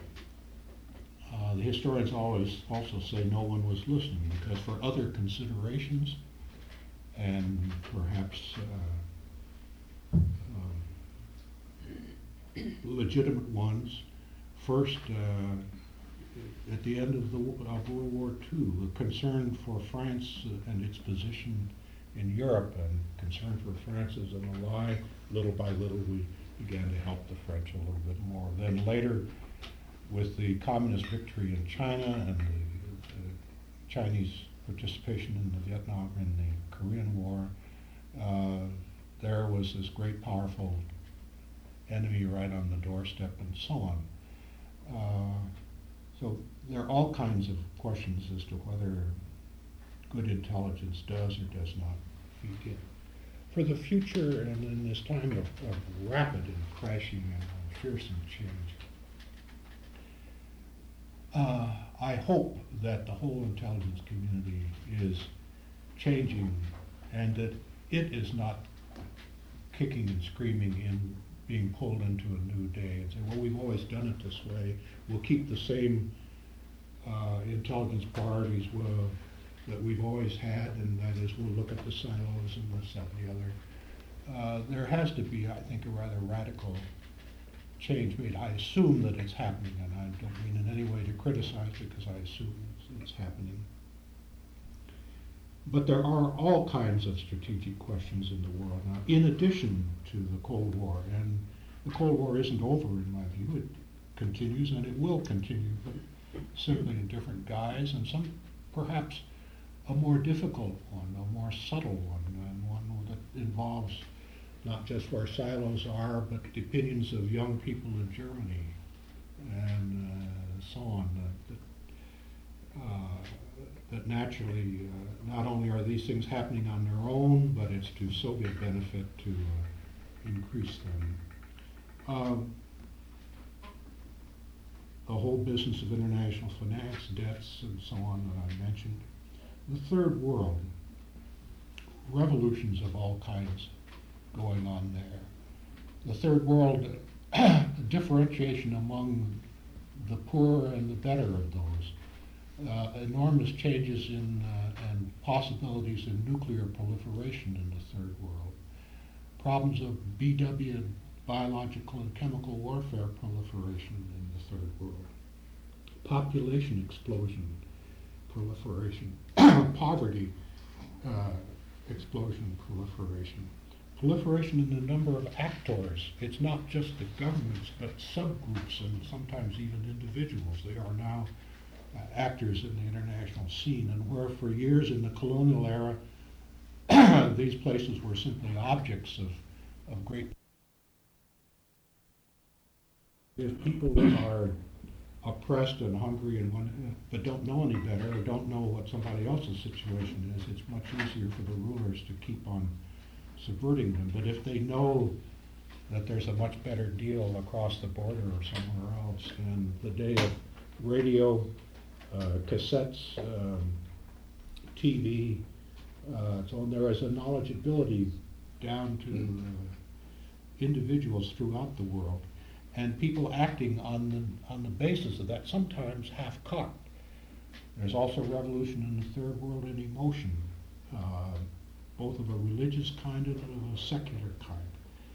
Uh, the historians always also say no one was listening, because for other considerations, and perhaps uh, um, legitimate ones. First, uh, at the end of, the, of World War Two, a concern for France and its position in Europe, and concern for France as an ally. Little by little, we began to help the French a little bit more. Then later, with the communist victory in China and the, the Chinese participation in the Vietnam and the Korean War, uh, there was this great, powerful enemy right on the doorstep, and so on. Uh, so there are all kinds of questions as to whether good intelligence does or does not feed in. For the future, and in this time of, of rapid and crashing and fearsome change, uh, I hope that the whole intelligence community is changing, and that it is not kicking and screaming in being pulled into a new day and say, well, we've always done it this way. We'll keep the same uh, intelligence priorities we'll, that we've always had, and that is we'll look at the silos and this, that, and the other. Uh, there has to be, I think, a rather radical change made. I assume that it's happening, and I don't mean in any way to criticize it, because I assume it's, it's happening. But there are all kinds of strategic questions in the world now, in addition to the Cold War. And the Cold War isn't over, in my view. It continues, and it will continue, but simply in different guise, and some perhaps a more difficult one, a more subtle one, and one that involves not just where silos are, but the opinions of young people in Germany, and uh, so on. That, that, uh, that naturally, uh, not only are these things happening on their own, but it's to Soviet benefit to uh, increase them. Um, the whole business of international finance, debts, and so on that I mentioned. The third world, revolutions of all kinds going on there. The third world, differentiation among the poor and the better of those. Uh, enormous changes in uh, and possibilities in nuclear proliferation in the third world. Problems of B W, biological and chemical warfare proliferation in the third world. Population explosion, proliferation. Poverty uh, explosion, proliferation. Proliferation in the number of actors. It's not just the governments, but subgroups and sometimes even individuals. They are now Uh, actors in the international scene, and where for years in the colonial era these places were simply objects of, of great. If people are oppressed and hungry and want, but don't know any better, or don't know what somebody else's situation is, it's much easier for the rulers to keep on subverting them. But if they know that there's a much better deal across the border or somewhere else, then the day of radio, Uh, cassettes, um, T V, uh, so there is a knowledgeability down to uh, individuals throughout the world, and people acting on the on the basis of that, sometimes half caught. There's also revolution in the third world in emotion, uh, both of a religious kind and of a secular kind.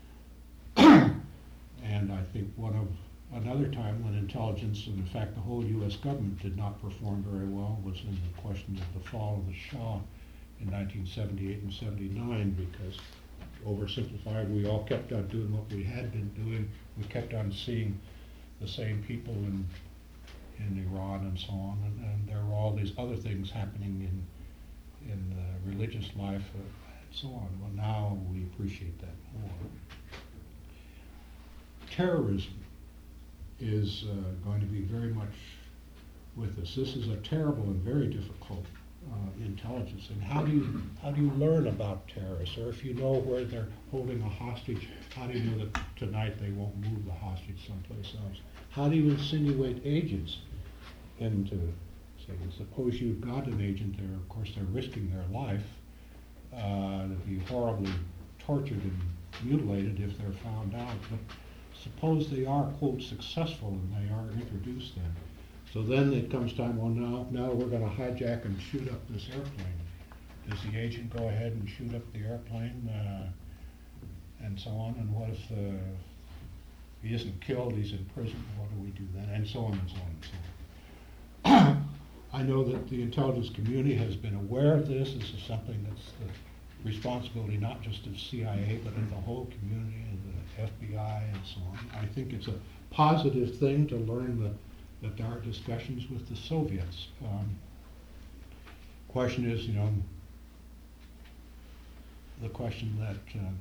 And I think one of Another time when intelligence, and in fact the whole U S government did not perform very well, was in the question of the fall of the Shah in nineteen seventy-eight and seventy-nine, because, oversimplified, we all kept on doing what we had been doing. We kept on seeing the same people in in Iran and so on, and, and there were all these other things happening in in uh, religious life uh, and so on. Well, now we appreciate that more. Terrorism is uh, going to be very much with us. This is a terrible and very difficult uh, intelligence. And how do you how do you learn about terrorists? Or if you know where they're holding a hostage, how do you know that tonight they won't move the hostage someplace else? How do you insinuate agents into, say, suppose you've got an agent there, of course they're risking their life uh, to be horribly tortured and mutilated if they're found out. But suppose they are, quote, successful and they are introduced then. So then it comes time, well, now, now we're going to hijack and shoot up this airplane. does the agent go ahead and shoot up the airplane, uh, and so on? And what if the, he isn't killed, he's in prison, what do we do then? And so on and so on and so on. I know that the intelligence community has been aware of this. This is something that's the responsibility not just of C I A, but of the whole community and the F B I and so on. I think it's a positive thing to learn that, that there are discussions with the Soviets. Um, question is, you know, the question that uh,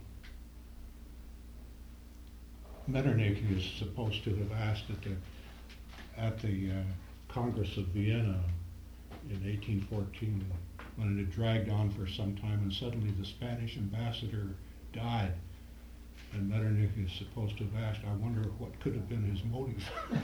Metternich is supposed to have asked at the, at the uh, Congress of Vienna in eighteen fourteen, when it had dragged on for some time, and suddenly the Spanish ambassador died. And Metternich is supposed to have asked, I wonder what could have been his motive.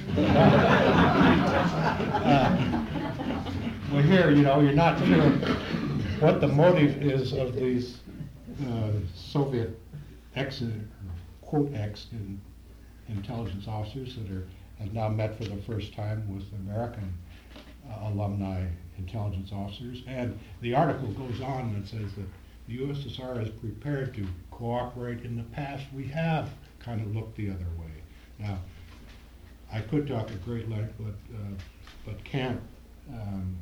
uh, well, here, you know, you're not sure what the motive is of these uh, Soviet ex, quote ex, in, intelligence officers that are have now met for the first time with American uh, alumni intelligence officers. And the article goes on and says that the U S S R is prepared to cooperate. In the past, we have kind of looked the other way. Now, I could talk at great length, but uh, but can't. Um,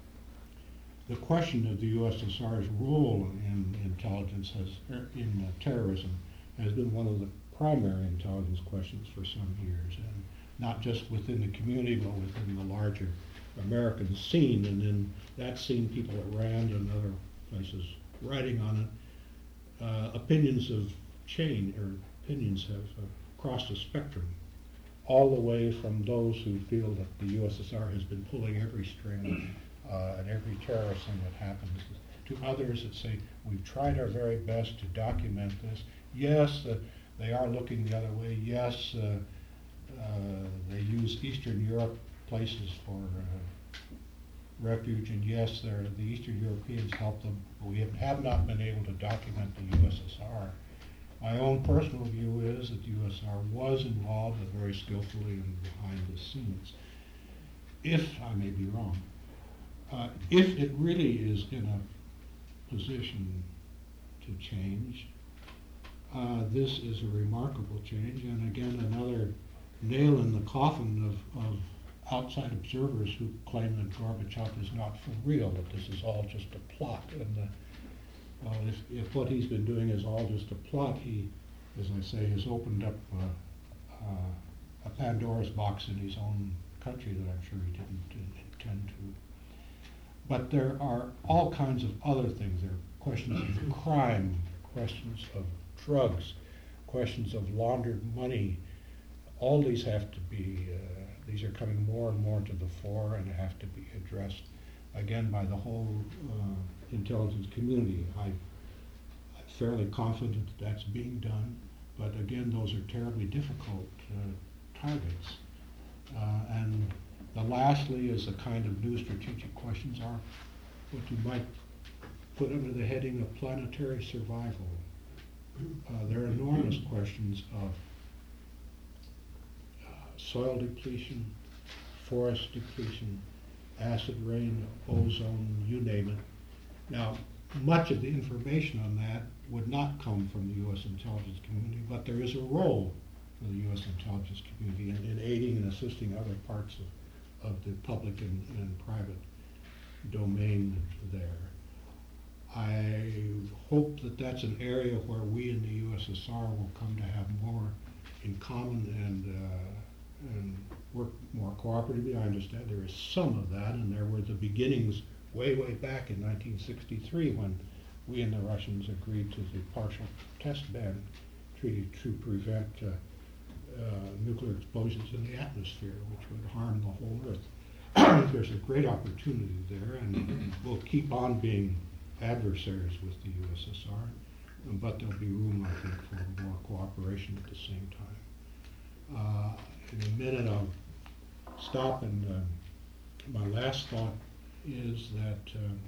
the question of the U S S R's role in intelligence has, in uh, terrorism, has been one of the primary intelligence questions for some years, and not just within the community, but within the larger American scene. And in that scene, people at RAND and other places writing on it, uh, opinions have changed, or opinions have uh, crossed a spectrum, all the way from those who feel that the U S S R has been pulling every string uh, and every terrorist thing that happens, to others that say, we've tried our very best to document this. Yes, uh, they are looking the other way. Yes, uh, uh, they use Eastern Europe places for uh, refuge, and yes, the Eastern Europeans help them, but we have, have not been able to document the U S S R. My own personal view is that the U S S R was involved, but very skillfully and behind the scenes. If I may be wrong, uh, if it really is in a position to change, uh, this is a remarkable change, and again another nail in the coffin of, of outside observers who claim that Gorbachev is not for real, that this is all just a plot. And uh, well, if, if what he's been doing is all just a plot, he, as I say, has opened up uh, uh, a Pandora's box in his own country that I'm sure he didn't intend to. But there are all kinds of other things. There are questions of crime, questions of drugs, questions of laundered money. All these have to be, uh, these are coming more and more to the fore and have to be addressed, again, by the whole uh, intelligence community. I, I'm fairly confident that that's being done, but again, those are terribly difficult uh, targets. Uh, and the lastly is the kind of new strategic questions are what you might put under the heading of planetary survival. Uh, there are enormous questions of soil depletion, forest depletion, acid rain, ozone, you name it. Now, much of the information on that would not come from the U S intelligence community, but there is a role for the U S intelligence community in, in aiding and assisting other parts of, of the public and, and private domain there. I hope that that's an area where we in the U S S R will come to have more in common and uh, and work more cooperatively. I understand there is some of that, and there were the beginnings way, way back in nineteen sixty-three when we and the Russians agreed to the partial test ban treaty to prevent uh, uh, nuclear explosions in the atmosphere, which would harm the whole Earth. There's a great opportunity there, and we'll keep on being adversaries with the U S S R, but there'll be room, I think, for more cooperation at the same time. Uh, in a minute I'll stop, and uh, my last thought is that um,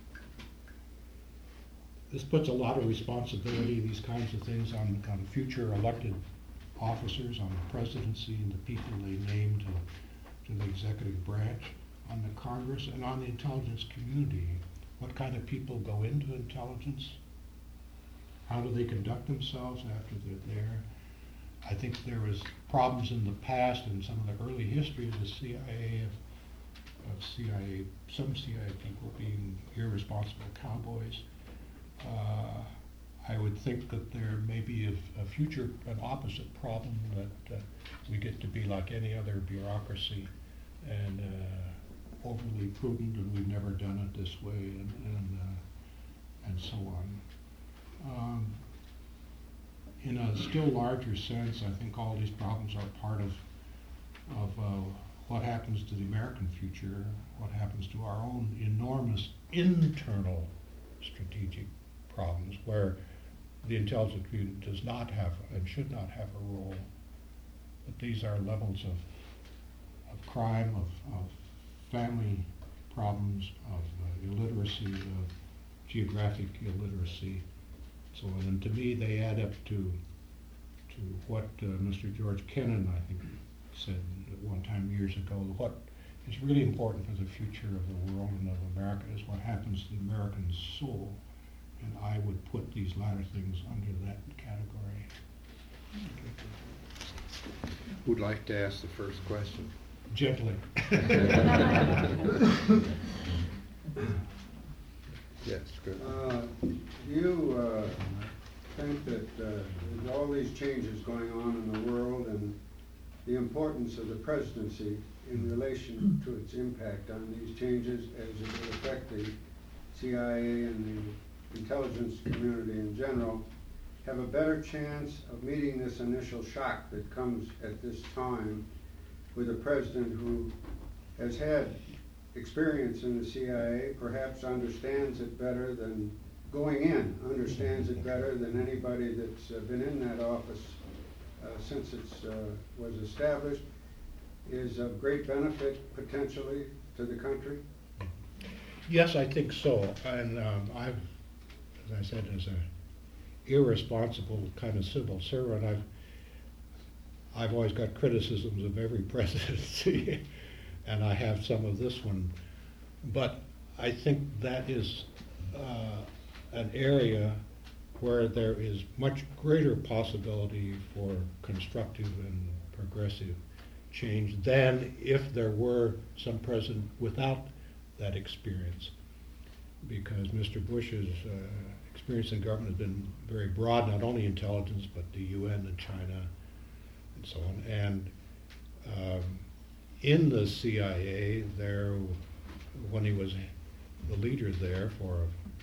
this puts a lot of responsibility, these kinds of things, on, on future elected officers, on the presidency and the people they name to, to the executive branch, on the Congress, and on the intelligence community. what kind of people go into intelligence? How do they conduct themselves after they're there? I think there was problems in the past in some of the early history of the C I A, of, of C I A, some C I A people being irresponsible cowboys. Uh, I would think that there may be a, a future, an opposite problem, that uh, we get to be like any other bureaucracy and uh, overly prudent, and we've never done it this way, and and, uh, and so on. Um, in a still larger sense, I think all these problems are part of of uh, what happens to the American future, what happens to our own enormous internal strategic problems, where the intelligence community does not have and should not have a role. But these are levels of of crime, of, of family problems, of uh, illiteracy, of geographic illiteracy, so on. And to me, they add up to to what uh, Mister George Kennan, I think, said at one time years ago. What is really important for the future of the world and of America is what happens to the American soul. And I would put these latter things under that category. Who'd like to ask the first question? Gently. Yes, good. Uh, do you uh, think that uh, with all these changes going on in the world and the importance of the presidency in relation to its impact on these changes as it would affect the C I A and the intelligence community in general, have a better chance of meeting this initial shock that comes at this time with a president who has had experience in the C I A, perhaps understands it better than going in, understands it better than anybody that's uh, been in that office uh, since it uh, was established, is of great benefit potentially to the country? Yes, I think so. And um, I've, as I said, as a irresponsible kind of civil servant, I've I've always got criticisms of every presidency, and I have some of this one. But I think that is uh, an area where there is much greater possibility for constructive and progressive change than if there were some president without that experience. Because Mister Bush's uh, experience in government has been very broad, not only intelligence, but the U N and China and so on. And um, in the C I A, there, when he was the leader there for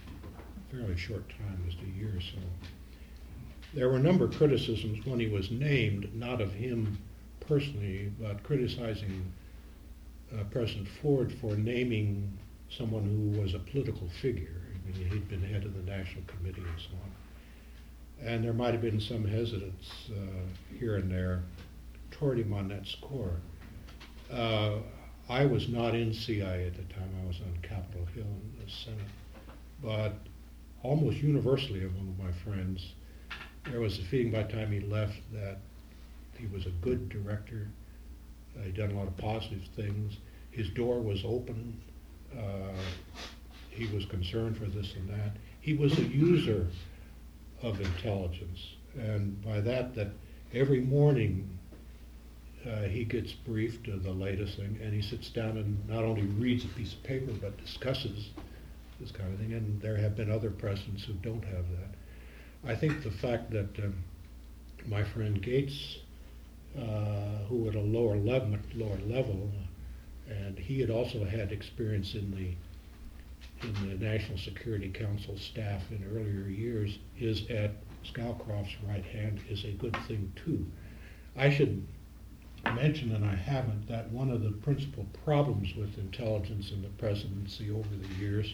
a fairly short time, just a year or so, there were a number of criticisms when he was named, not of him personally, but criticizing uh, President Ford for naming someone who was a political figure. I mean, he'd been head of the National Committee and so on. And there might have been some hesitance uh, here and there toward him on that score. Uh, I was not in C I A at the time. I was on Capitol Hill in the Senate. But almost universally among my friends, there was a feeling by the time he left that he was a good director. Uh, he'd done a lot of positive things. His door was open. Uh, he was concerned for this and that. He was a user of intelligence, and by that, that every morning uh, he gets briefed of the latest thing, and he sits down and not only reads a piece of paper, but discusses this kind of thing, and there have been other presidents who don't have that. I think the fact that um, my friend Gates, uh, who at a lower level, lower level, and he had also had experience in the in the National Security Council staff in earlier years, is at Scowcroft's right hand is a good thing too. I should mention, and I haven't, that one of the principal problems with intelligence in the presidency over the years,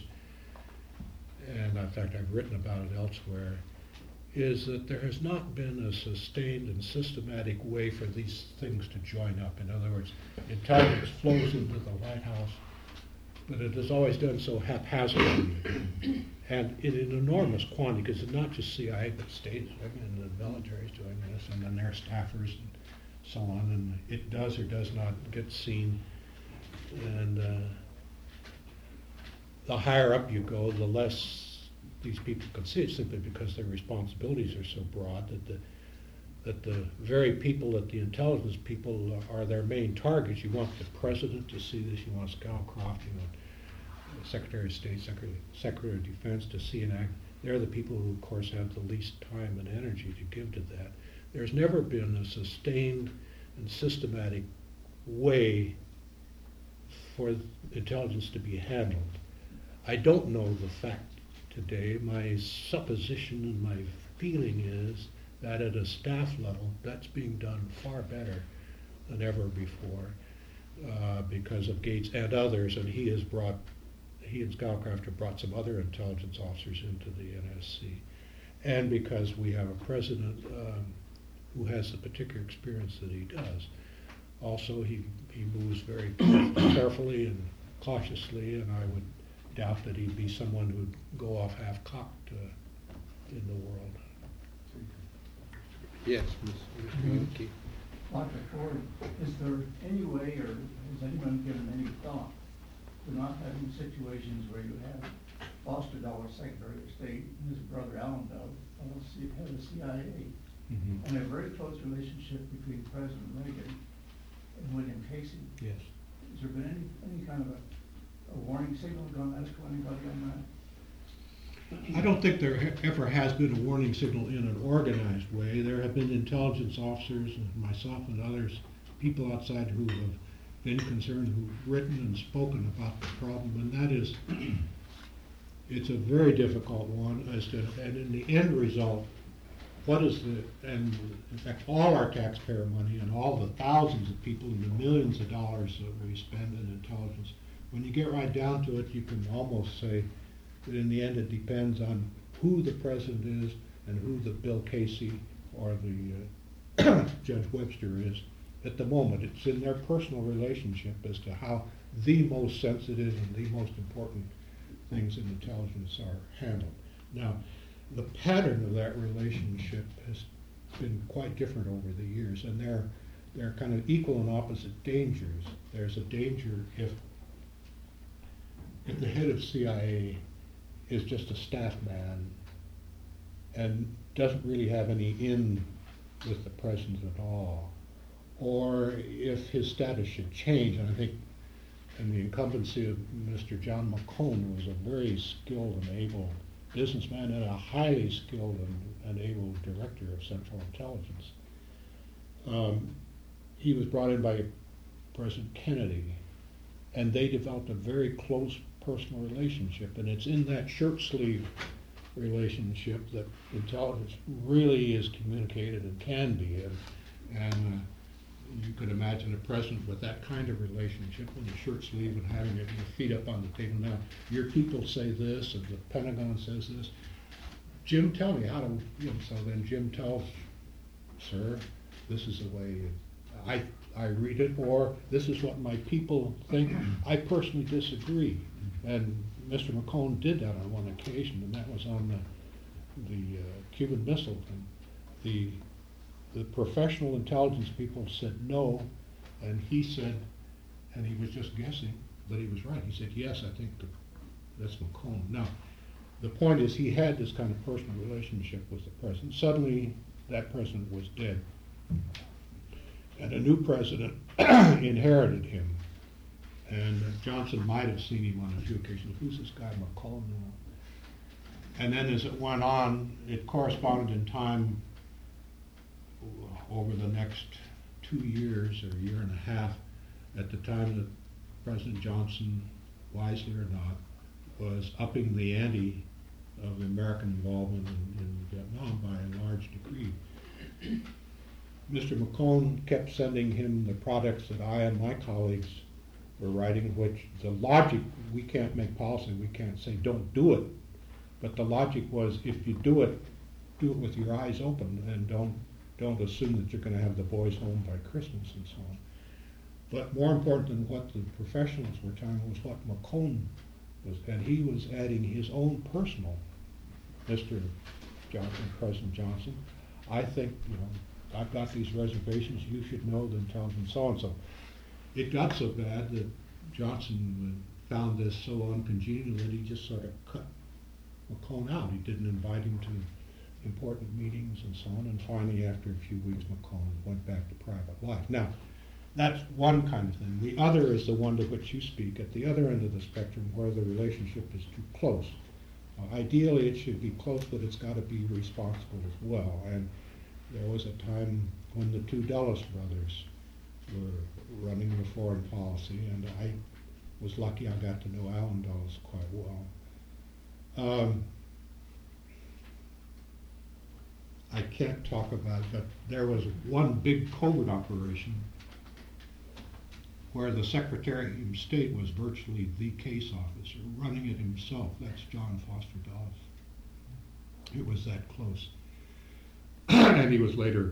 and in fact I've written about it elsewhere, is that there has not been a sustained and systematic way for these things to join up. In other words, intelligence flows into the White House, but it has always done so haphazardly and in an enormous quantity, because it's not just C I A, but states and the military is doing this, and then their staffers and so on, and it does or does not get seen. And uh, the higher up you go, the less these people can see it, simply because their responsibilities are so broad that the that the very people that the intelligence people are their main targets. You want the president to see this, you want Scowcroft, you want the Secretary of State, Secretary, Secretary of Defense to see an act. They're the people who, of course, have the least time and energy to give to that. There's never been a sustained and systematic way for intelligence to be handled. I don't know the fact today. My supposition and my feeling is that at a staff level, that's being done far better than ever before uh, because of Gates and others, and he has brought, he and Scowcroft have brought some other intelligence officers into the N S C, and because we have a president um, who has the particular experience that he does. Also, he, he moves very carefully and cautiously, and I would doubt that he'd be someone who'd go off half-cocked uh, in the world. Yes, Miz Mister Doctor Ford, is there any way, or has anyone given any thought to not having situations where you have Foster Dulles, Secretary of State, and his brother Alan Dulles, head of the C I A, Mm-hmm. and a very close relationship between President Reagan and William Casey? Yes. Has there been any, any kind of a, a warning signal gone out to anybody on that? I don't think there ha- ever has been a warning signal in an organized way. There have been intelligence officers, and myself and others, people outside who have been concerned, who've written and spoken about the problem, and that is, it's a very difficult one as to, and in the end result, what is the, and in fact, all our taxpayer money and all the thousands of people and the millions of dollars that we spend in intelligence, when you get right down to it, you can almost say that in the end it depends on who the president is and who the Bill Casey or the uh, Judge Webster is at the moment. It's in their personal relationship as to how the most sensitive and the most important things in intelligence are handled. Now, the pattern of that relationship has been quite different over the years, and they're, they're kind of equal and opposite dangers. There's a danger if, if the head of C I A is just a staff man and doesn't really have any in with the president at all, or if his status should change. And I think in the incumbency of Mister John McCone, who was a very skilled and able businessman and a highly skilled and, and able director of Central Intelligence, um, he was brought in by President Kennedy, and they developed a very close personal relationship, and it's in that shirt sleeve relationship that intelligence really is communicated and can be, and, and uh, you could imagine a president with that kind of relationship with a shirt sleeve and having it, your feet up on the table. Now, your people say this, and the Pentagon says this. Jim, tell me how to, you know, so then Jim tells, sir, this is the way I, I read it, or this is what my people think. I personally disagree. And Mister McCone did that on one occasion, and that was on the, the uh, Cuban Missile thing. The, the professional intelligence people said no, and he said, and he was just guessing, but he was right. He said, yes, I think the, that's McCone. Now, the point is he had this kind of personal relationship with the president. Suddenly, that president was dead, and a new president inherited him. And uh, Johnson might have seen him on a few occasions. Who's this guy, McCone? And then as it went on, it corresponded in time over the next two years or a year and a half, at the time that President Johnson, wisely or not, was upping the ante of American involvement in, in Vietnam by a large degree. Mister McCone kept sending him the products that I and my colleagues were writing, which the logic, we can't make policy, we can't say don't do it, but the logic was if you do it, do it with your eyes open and don't don't assume that you're going to have the boys home by Christmas and so on. But more important than what the professionals were telling was what McCone was, and he was adding his own personal, Mister Johnson, President Johnson, I think, you know, I've got these reservations, you should know the intelligence, so and so. It got so bad that Johnson found this so uncongenial that he just sort of cut McCone out. He didn't invite him to important meetings and so on, and finally, after a few weeks, McCone went back to private life. Now, that's one kind of thing. The other is the one to which you speak, at the other end of the spectrum, where the relationship is too close. Uh, ideally, it should be close, but it's got to be responsible as well. And there was a time when the two Dulles brothers were running the foreign policy, and I was lucky I got to know Allen Dulles quite well. Um, I can't talk about it, but there was one big covert operation where the Secretary of State was virtually the case officer, running it himself. That's John Foster Dulles. It was that close. And he was later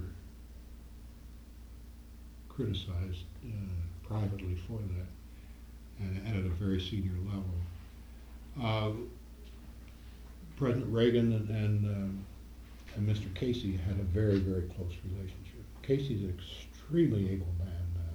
criticized uh, privately for that, and, and at a very senior level. Uh, President Reagan and, and, um, and Mister Casey had a very, very close relationship. Casey's an extremely able man.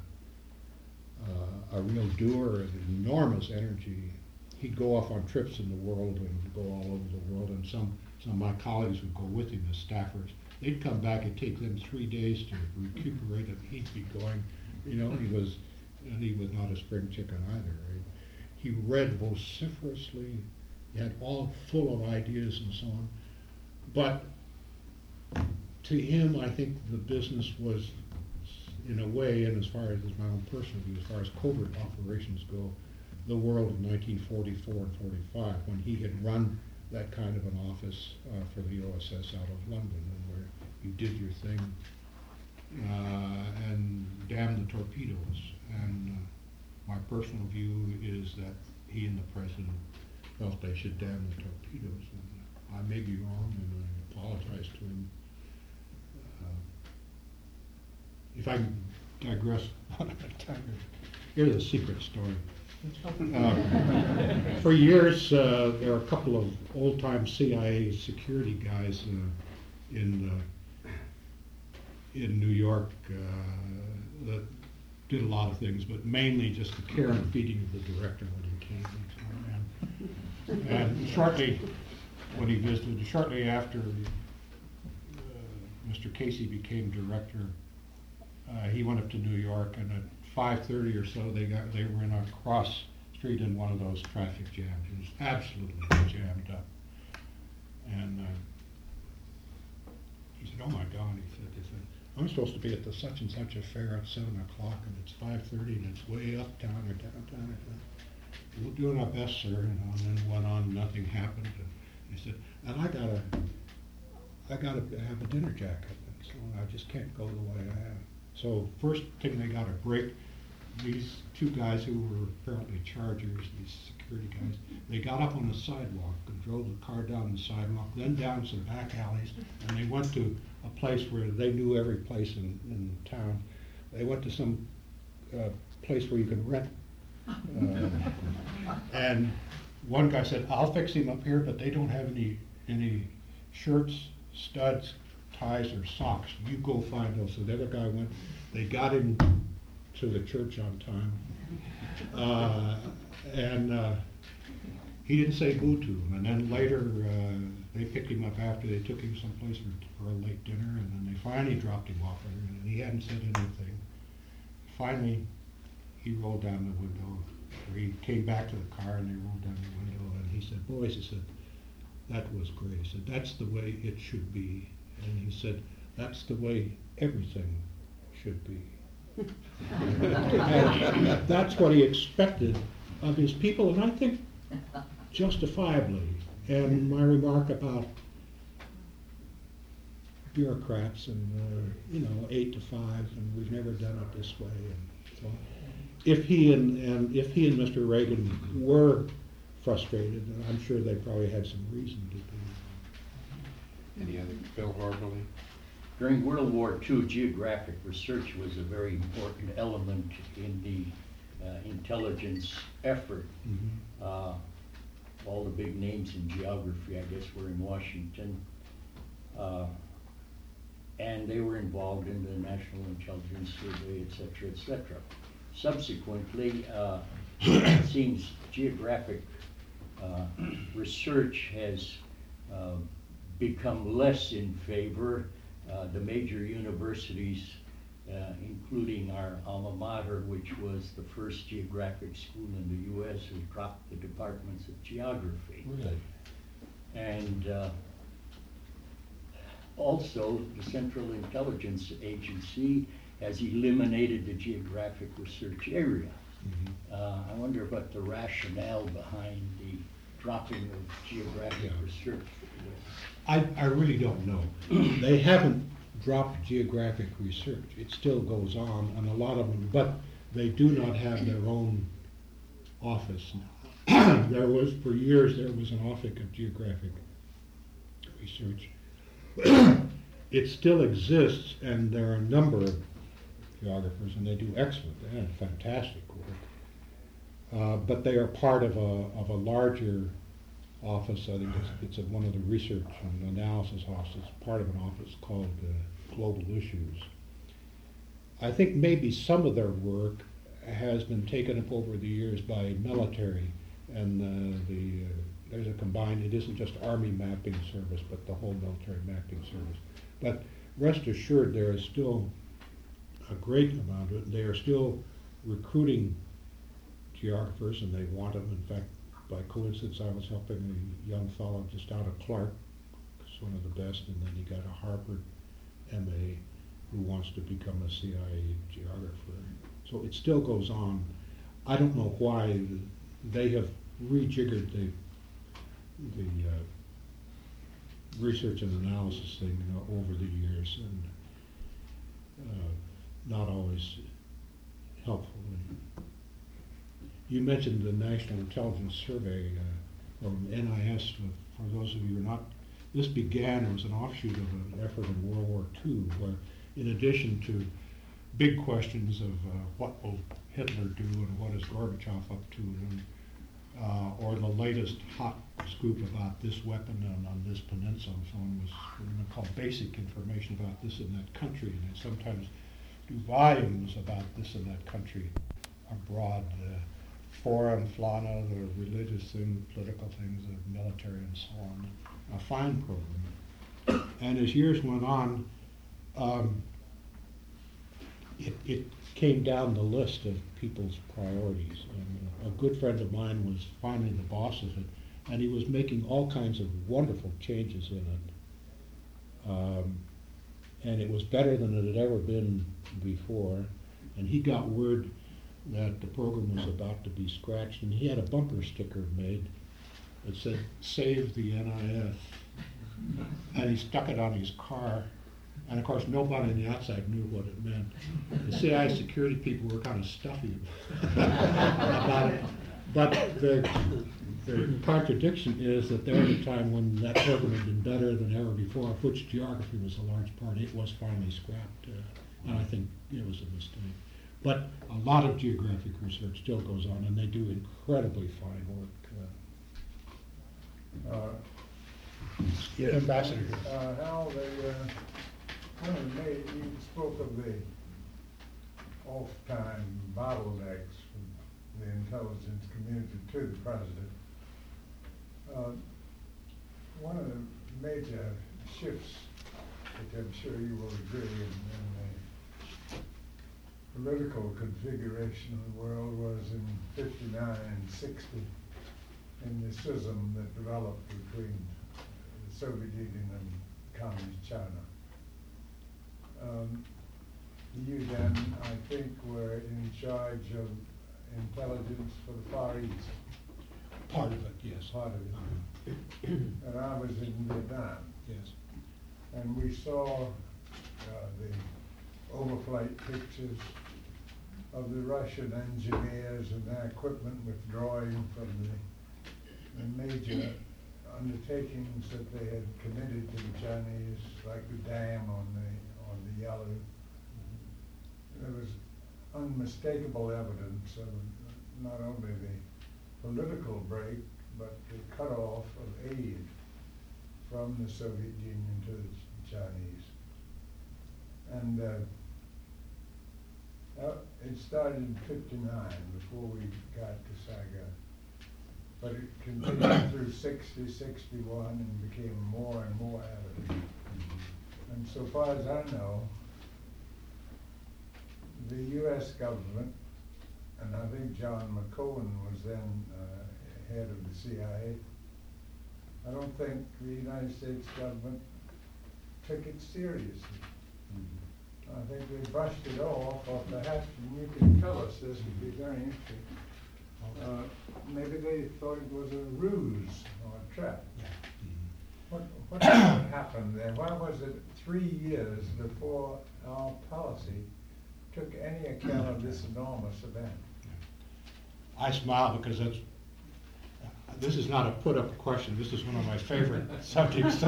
Uh, a real doer of enormous energy. He'd go off on trips in the world and go all over the world, and some, some of my colleagues would go with him as staffers. They'd come back, it'd take them three days to recuperate, and he'd be going, you know, he was, and he was not a spring chicken either. Right? He read vociferously, he had all full of ideas and so on. But to him, I think the business was, in a way, and as far as my own personal view, as far as covert operations go, the world of nineteen forty-four and forty-five, when he had run that kind of an office uh, for the O S S out of London, and where you did your thing uh, and damn the torpedoes. And uh, my personal view is that he and the president felt they should damn the torpedoes. And I may be wrong, and I apologize to him. If I can digress one at a time, here's a secret story. Uh, for years, uh, there were a couple of old-time C I A security guys uh, in uh, in New York uh, that did a lot of things, but mainly just the care and feeding of the director when he came. And, and shortly, when he visited, shortly after uh, Mister Casey became director, Uh, he went up to New York, and at five thirty or so, they got they were in a cross street in one of those traffic jams. It was absolutely jammed up. And uh, he said, "Oh my God!" He said, "He said I'm supposed to be at the such and such affair at seven o'clock, and it's five thirty, and it's way uptown or downtown." I said, "We're doing our best, sir." You know, and then went on. Nothing happened. And he said, "And I gotta, I gotta have a dinner jacket, and so I just can't go the way I am." So first thing they got a break, these two guys who were apparently chargers, these security guys, they got up on the sidewalk and drove the car down the sidewalk, then down some back alleys, and they went to a place where they knew every place in, in town. They went to some uh, place where you could rent. Uh, and one guy said, "I'll fix him up here, but they don't have any any shirts, studs, ties, or socks. You go find those." So the other guy went, they got him to the church on time. Uh, and uh, he didn't say boo to him. And then later, uh, they picked him up after they took him someplace for, for a late dinner, and then they finally dropped him off there, and he hadn't said anything. Finally, he rolled down the window, or he came back to the car, and they rolled down the window, and he said, "Boys," he said, "that was great." He said, "That's the way it should be." And he said, "That's the way everything should be." And that's what he expected of his people, and I think justifiably. And my remark about bureaucrats and, uh, you know, eight to five, and we've never done it this way. And so if he and, and if he and Mister Reagan were frustrated, and I'm sure they probably had some reason to be. Any other? Phil Horbley? During World War Two, geographic research was a very important element in the uh, intelligence effort. Mm-hmm. Uh, all the big names in geography, I guess, were in Washington. Uh, and they were involved in the National Intelligence Survey, et cetera, et cetera. Subsequently, uh, it seems geographic uh, research has uh, become less in favor. Uh, the major universities, uh, including our alma mater, which was the first geographic school in the U S, has dropped the departments of geography. Really? And uh, also, the Central Intelligence Agency has eliminated the geographic research area. Mhm. Uh, I wonder what the rationale behind the dropping of geographic Yeah. research was. I, I really don't know. They haven't dropped geographic research. It still goes on, and a lot of them, but they do not have their own office now. There was, for years, there was an office of geographic research. It still exists, and there are a number of geographers, and they do excellent and fantastic work. Uh, but they are part of a, of a larger office. I think it's, it's at one of the research and analysis offices, part of an office called uh, Global Issues. I think maybe some of their work has been taken up over the years by military, and uh, the uh, there's a combined, it isn't just Army mapping service, but the whole military mapping service. But rest assured, there is still a great amount of it. They are still recruiting geographers, and they want them. In fact, by coincidence, I was helping a young fellow just out of Clark, who's one of the best, and then he got a Harvard M A who wants to become a C I A geographer. So it still goes on. I don't know why they have rejiggered the the uh, research and analysis thing, you know, over the years, and uh, not always helpful. You mentioned the National Intelligence Survey uh, from N I S. For those of you who are not, this began as an offshoot of an effort in World War Two, where in addition to big questions of uh, what will Hitler do and what is Gorbachev up to, and, uh, or the latest hot scoop about this weapon on, on this peninsula and so on, was what we call basic information about this and that country, and they sometimes do volumes about this and that country abroad. Uh, foreign flana, the religious things, political things, the military and so on. A fine program. And as years went on, um, it, it came down the list of people's priorities. And a good friend of mine was finally the boss of it, and he was making all kinds of wonderful changes in it. Um, and it was better than it had ever been before. And he got word that the program was about to be scratched, and he had a bumper sticker made that said, "Save the N I S." And he stuck it on his car, and of course nobody on the outside knew what it meant. The C I A security people were kind of stuffy about it. But the, the contradiction is that there was a time when that program had been better than ever before, of which geography was a large part. It was finally scrapped, uh, and I think it was a mistake. But a lot of geographic research still goes on, and they do incredibly fine work. Uh, Uh, yeah, Ambassador. uh, Hal, the, uh, one of the, ma- you spoke of the off-time bottlenecks from the intelligence community to the president. Uh, One of the major shifts, which I'm sure you will agree, in, in the political configuration of the world was in fifty-nine and sixty, in the schism that developed between the Soviet Union and Communist China. Um, you then, I think, were in charge of intelligence for the Far East. Part of it, yes. Part of it. And I was in Vietnam. Yes. And we saw uh, the overflight pictures of the Russian engineers and their equipment withdrawing from the, the major undertakings that they had committed to the Chinese, like the dam on the on the Yalu. There was unmistakable evidence of not only the political break, but the cutoff of aid from the Soviet Union to the Chinese. And uh, Uh, it started in fifty-nine, before we got to Saigon. But it continued through sixty, sixty-one, and became more and more evident. And so far as I know, the U S government, and I think John McCone was then uh, head of the C I A, I don't think the United States government took it seriously. I think they brushed it off, or perhaps, and you can tell us, this would be very interesting, uh, maybe they thought it was a ruse or a trap. What, what happened there? Why was it three years before our policy took any account of this enormous event? I smile because that's, this is not a put-up question, this is one of my favorite subjects.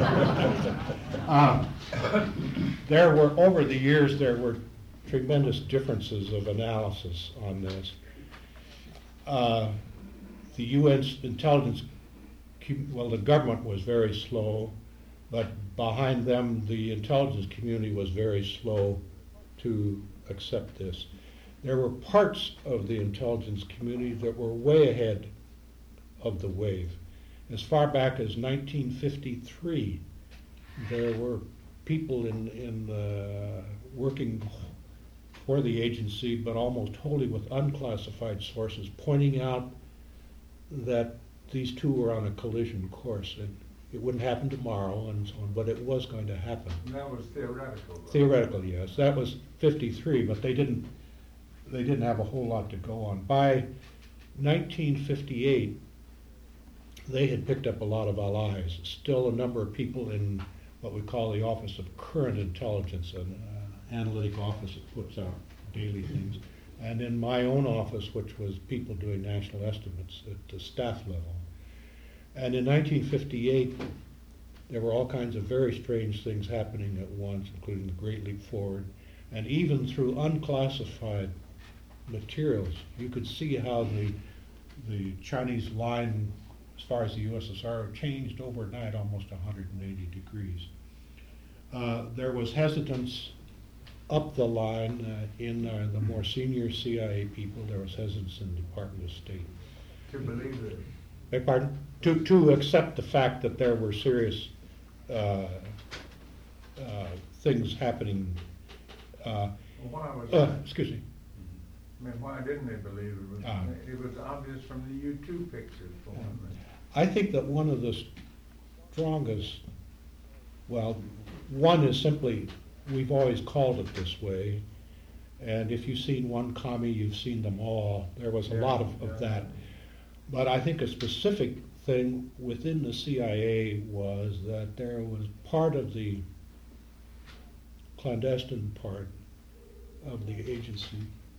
um, there were, over the years, there were tremendous differences of analysis on this. Uh, the U N's intelligence, well, the government was very slow, but behind them, the intelligence community was very slow to accept this. There were parts of the intelligence community that were way ahead of the wave. As far back as nineteen fifty-three, there were people in, in uh, working for the agency, but almost wholly with unclassified sources, pointing out that these two were on a collision course. It, it wouldn't happen tomorrow and so on, but it was going to happen. And that was theoretical. Though. Theoretical, yes. That was fifty-three, but they didn't, they didn't have a whole lot to go on. By nineteen fifty-eight, they had picked up a lot of allies. Still a number of people in what we call the Office of Current Intelligence, an uh, analytic office that puts out daily things. And in my own office, which was people doing national estimates at the staff level. And in nineteen fifty-eight, there were all kinds of very strange things happening at once, including the Great Leap Forward. And even through unclassified materials, you could see how the, the Chinese line, as far as the U S S R, changed overnight almost one hundred eighty degrees. Uh, there was hesitance up the line uh, in uh, the more senior C I A people. There was hesitance in the Department of State. To believe it. Beg pardon? To, to accept the fact that there were serious uh, uh, things happening. Uh, Well, why was uh, that? excuse me. I mean, why didn't they believe it? Was, Uh, it was obvious from the U two pictures for one thing. I think that one of the strongest, well, one is simply, we've always called it this way, and if you've seen one commie, you've seen them all. There was a Yeah, lot of, of yeah. that. But I think a specific thing within the C I A was that there was part of the clandestine part of the agency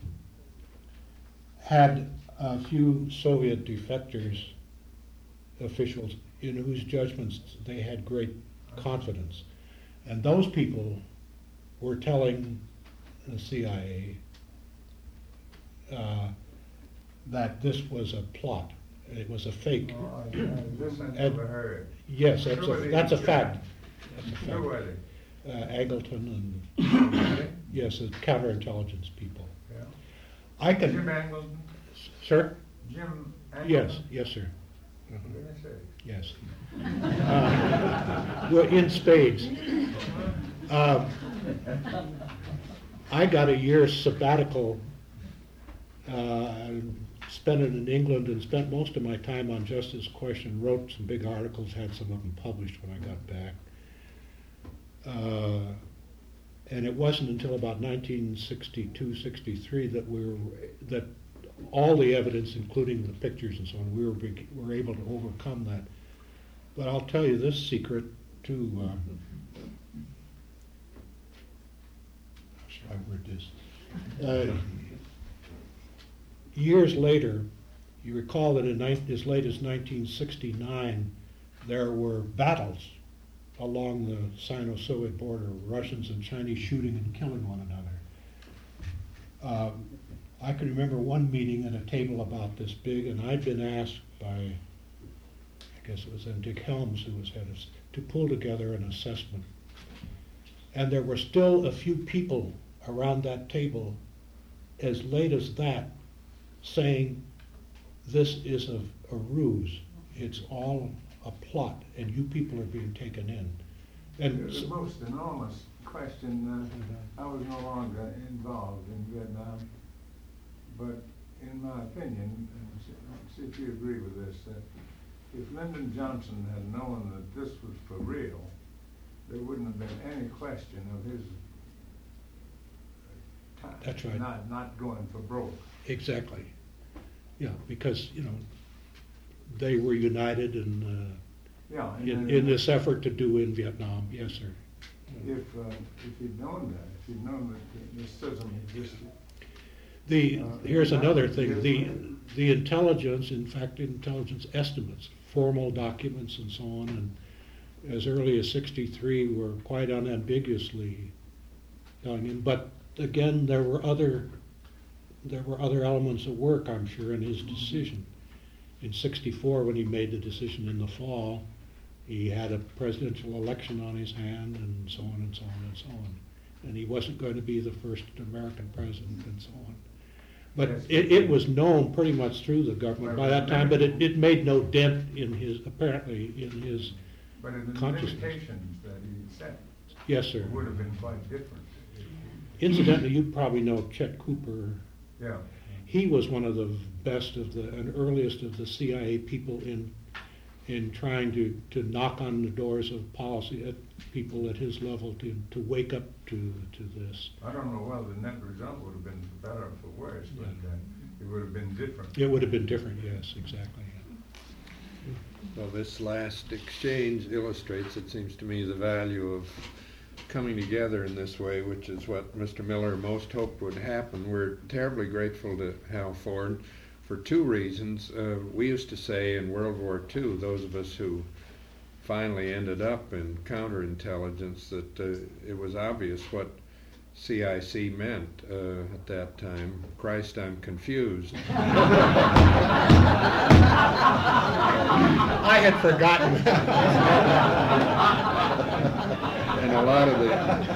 had a few Soviet defectors, officials, in whose judgments they had great confidence. And those people were telling the C I A uh, that this was a plot, it was a fake. Oh, I, I, this I And- never heard. Yes, that's Who were a, these that's a guys? fact. That's a Who fact. were they? Uh, Angleton and, yes, the counterintelligence people. Yeah. I Jim can, Angleton? sir? Jim Angleton? Yes, yes, sir. What did I say? Yes. Uh, Well, in spades. Um, I got a year's sabbatical, uh, spent it in England and spent most of my time on just this question, wrote some big articles, had some of them published when I got back. Uh, and it wasn't until about nineteen sixty-two, sixty-three that we were, that all the evidence, including the pictures and so on, we were, be- were able to overcome that. But I'll tell you this secret too. Uh, how should I word this? Uh, years later, you recall that in ni- as late as nineteen sixty-nine, there were battles along the Sino-Soviet border, Russians and Chinese shooting and killing one another. Uh, I can remember one meeting at a table about this big, and I'd been asked by, I guess it was then Dick Helms, who was head of, s- to pull together an assessment. And there were still a few people around that table as late as that saying this is a, a ruse. It's all a plot, and you people are being taken in. And The most enormous question, uh, I was no longer involved in Vietnam, but in my opinion, and see- see if you agree with this, that if Lyndon Johnson had known that this was for real, there wouldn't have been any question of his uh, time. That's right. Not, not going for broke. exactly, yeah, because, you know, they were united in, uh, Yeah. and in, then in this effort to do in Vietnam, yes, sir. If, uh, if he'd known that, if he'd known that this system existed. The, Uh, here's that another would be thing, the, different. the intelligence, in fact, intelligence estimates, formal documents and so on, and as early as sixty-three were quite unambiguously done in, but again, there were other, there were other elements of work, I'm sure, in his decision. In sixty-four, when he made the decision in the fall, he had a presidential election on his hand, and so on and so on and so on. And he wasn't going to be the first American president, and so on. But Yes. it, it was known pretty much through the government by that time, but it, it made no dent in his, apparently, in his, But in the consciousness. limitations that he set, yes, sir. it would have been quite different. Incidentally, you probably know Chet Cooper. Yeah. He was one of the best of the, and earliest of the C I A people in, in trying to, to knock on the doors of policy, at people at his level to, to wake up to, to this. I don't know whether the net result would have been for better or for worse, but uh, it would have been different. It would have been different, yes, exactly. Well, this last exchange illustrates, it seems to me, the value of coming together in this way, which is what Mister Miller most hoped would happen. We're terribly grateful to Hal Ford for two reasons. Uh, we used to say in World War Two, those of us who finally ended up in counterintelligence, that uh, it was obvious what C I C meant uh, at that time. Christ, I'm confused. I had forgotten. And a lot of the,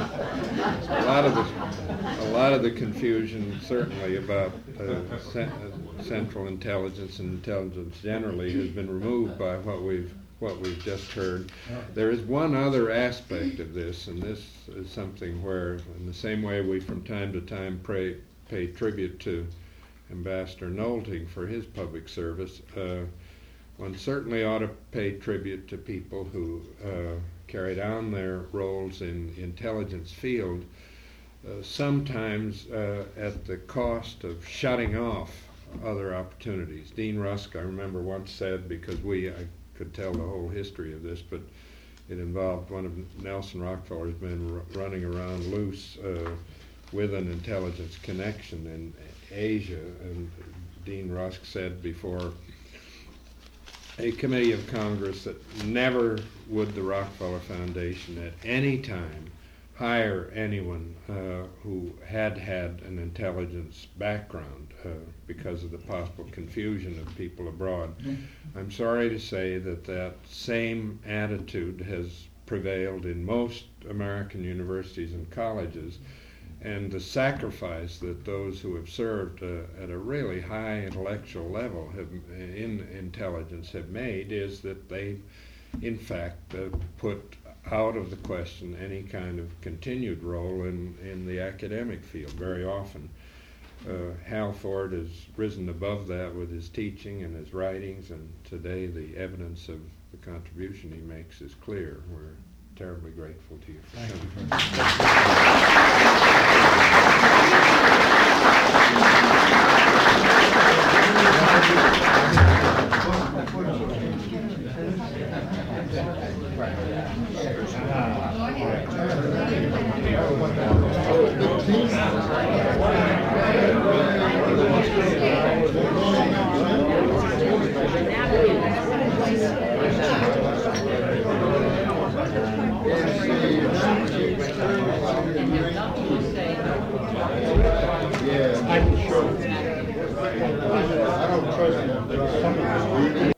a lot of the, a lot of the confusion, certainly about uh, cen- uh, Central Intelligence and intelligence generally, has been removed by what we've what we've just heard. There is one other aspect of this, and this is something where, in the same way we from time to time pray, pay tribute to Ambassador Nolting for his public service, uh, one certainly ought to pay tribute to people who uh, carried on their roles in the intelligence field, uh, sometimes uh, at the cost of shutting off other opportunities. Dean Rusk, I remember, once said, because we, I could tell the whole history of this, but it involved one of Nelson Rockefeller's men r- running around loose uh, with an intelligence connection in Asia. And Dean Rusk said before a committee of Congress that never would the Rockefeller Foundation at any time hire anyone uh, who had had an intelligence background uh, because of the possible confusion of people abroad. I'm sorry to say that that same attitude has prevailed in most American universities and colleges, and the sacrifice that those who have served uh, at a really high intellectual level have, in intelligence have made is that they, in fact, uh, put out of the question any kind of continued role in, in the academic field very often. Uh, Hal Ford has risen above that with his teaching and his writings, and today the evidence of the contribution he makes is clear. We're terribly grateful to you for Thank you coming. very Yeah, I'm sure. I don't trust them. Some of them.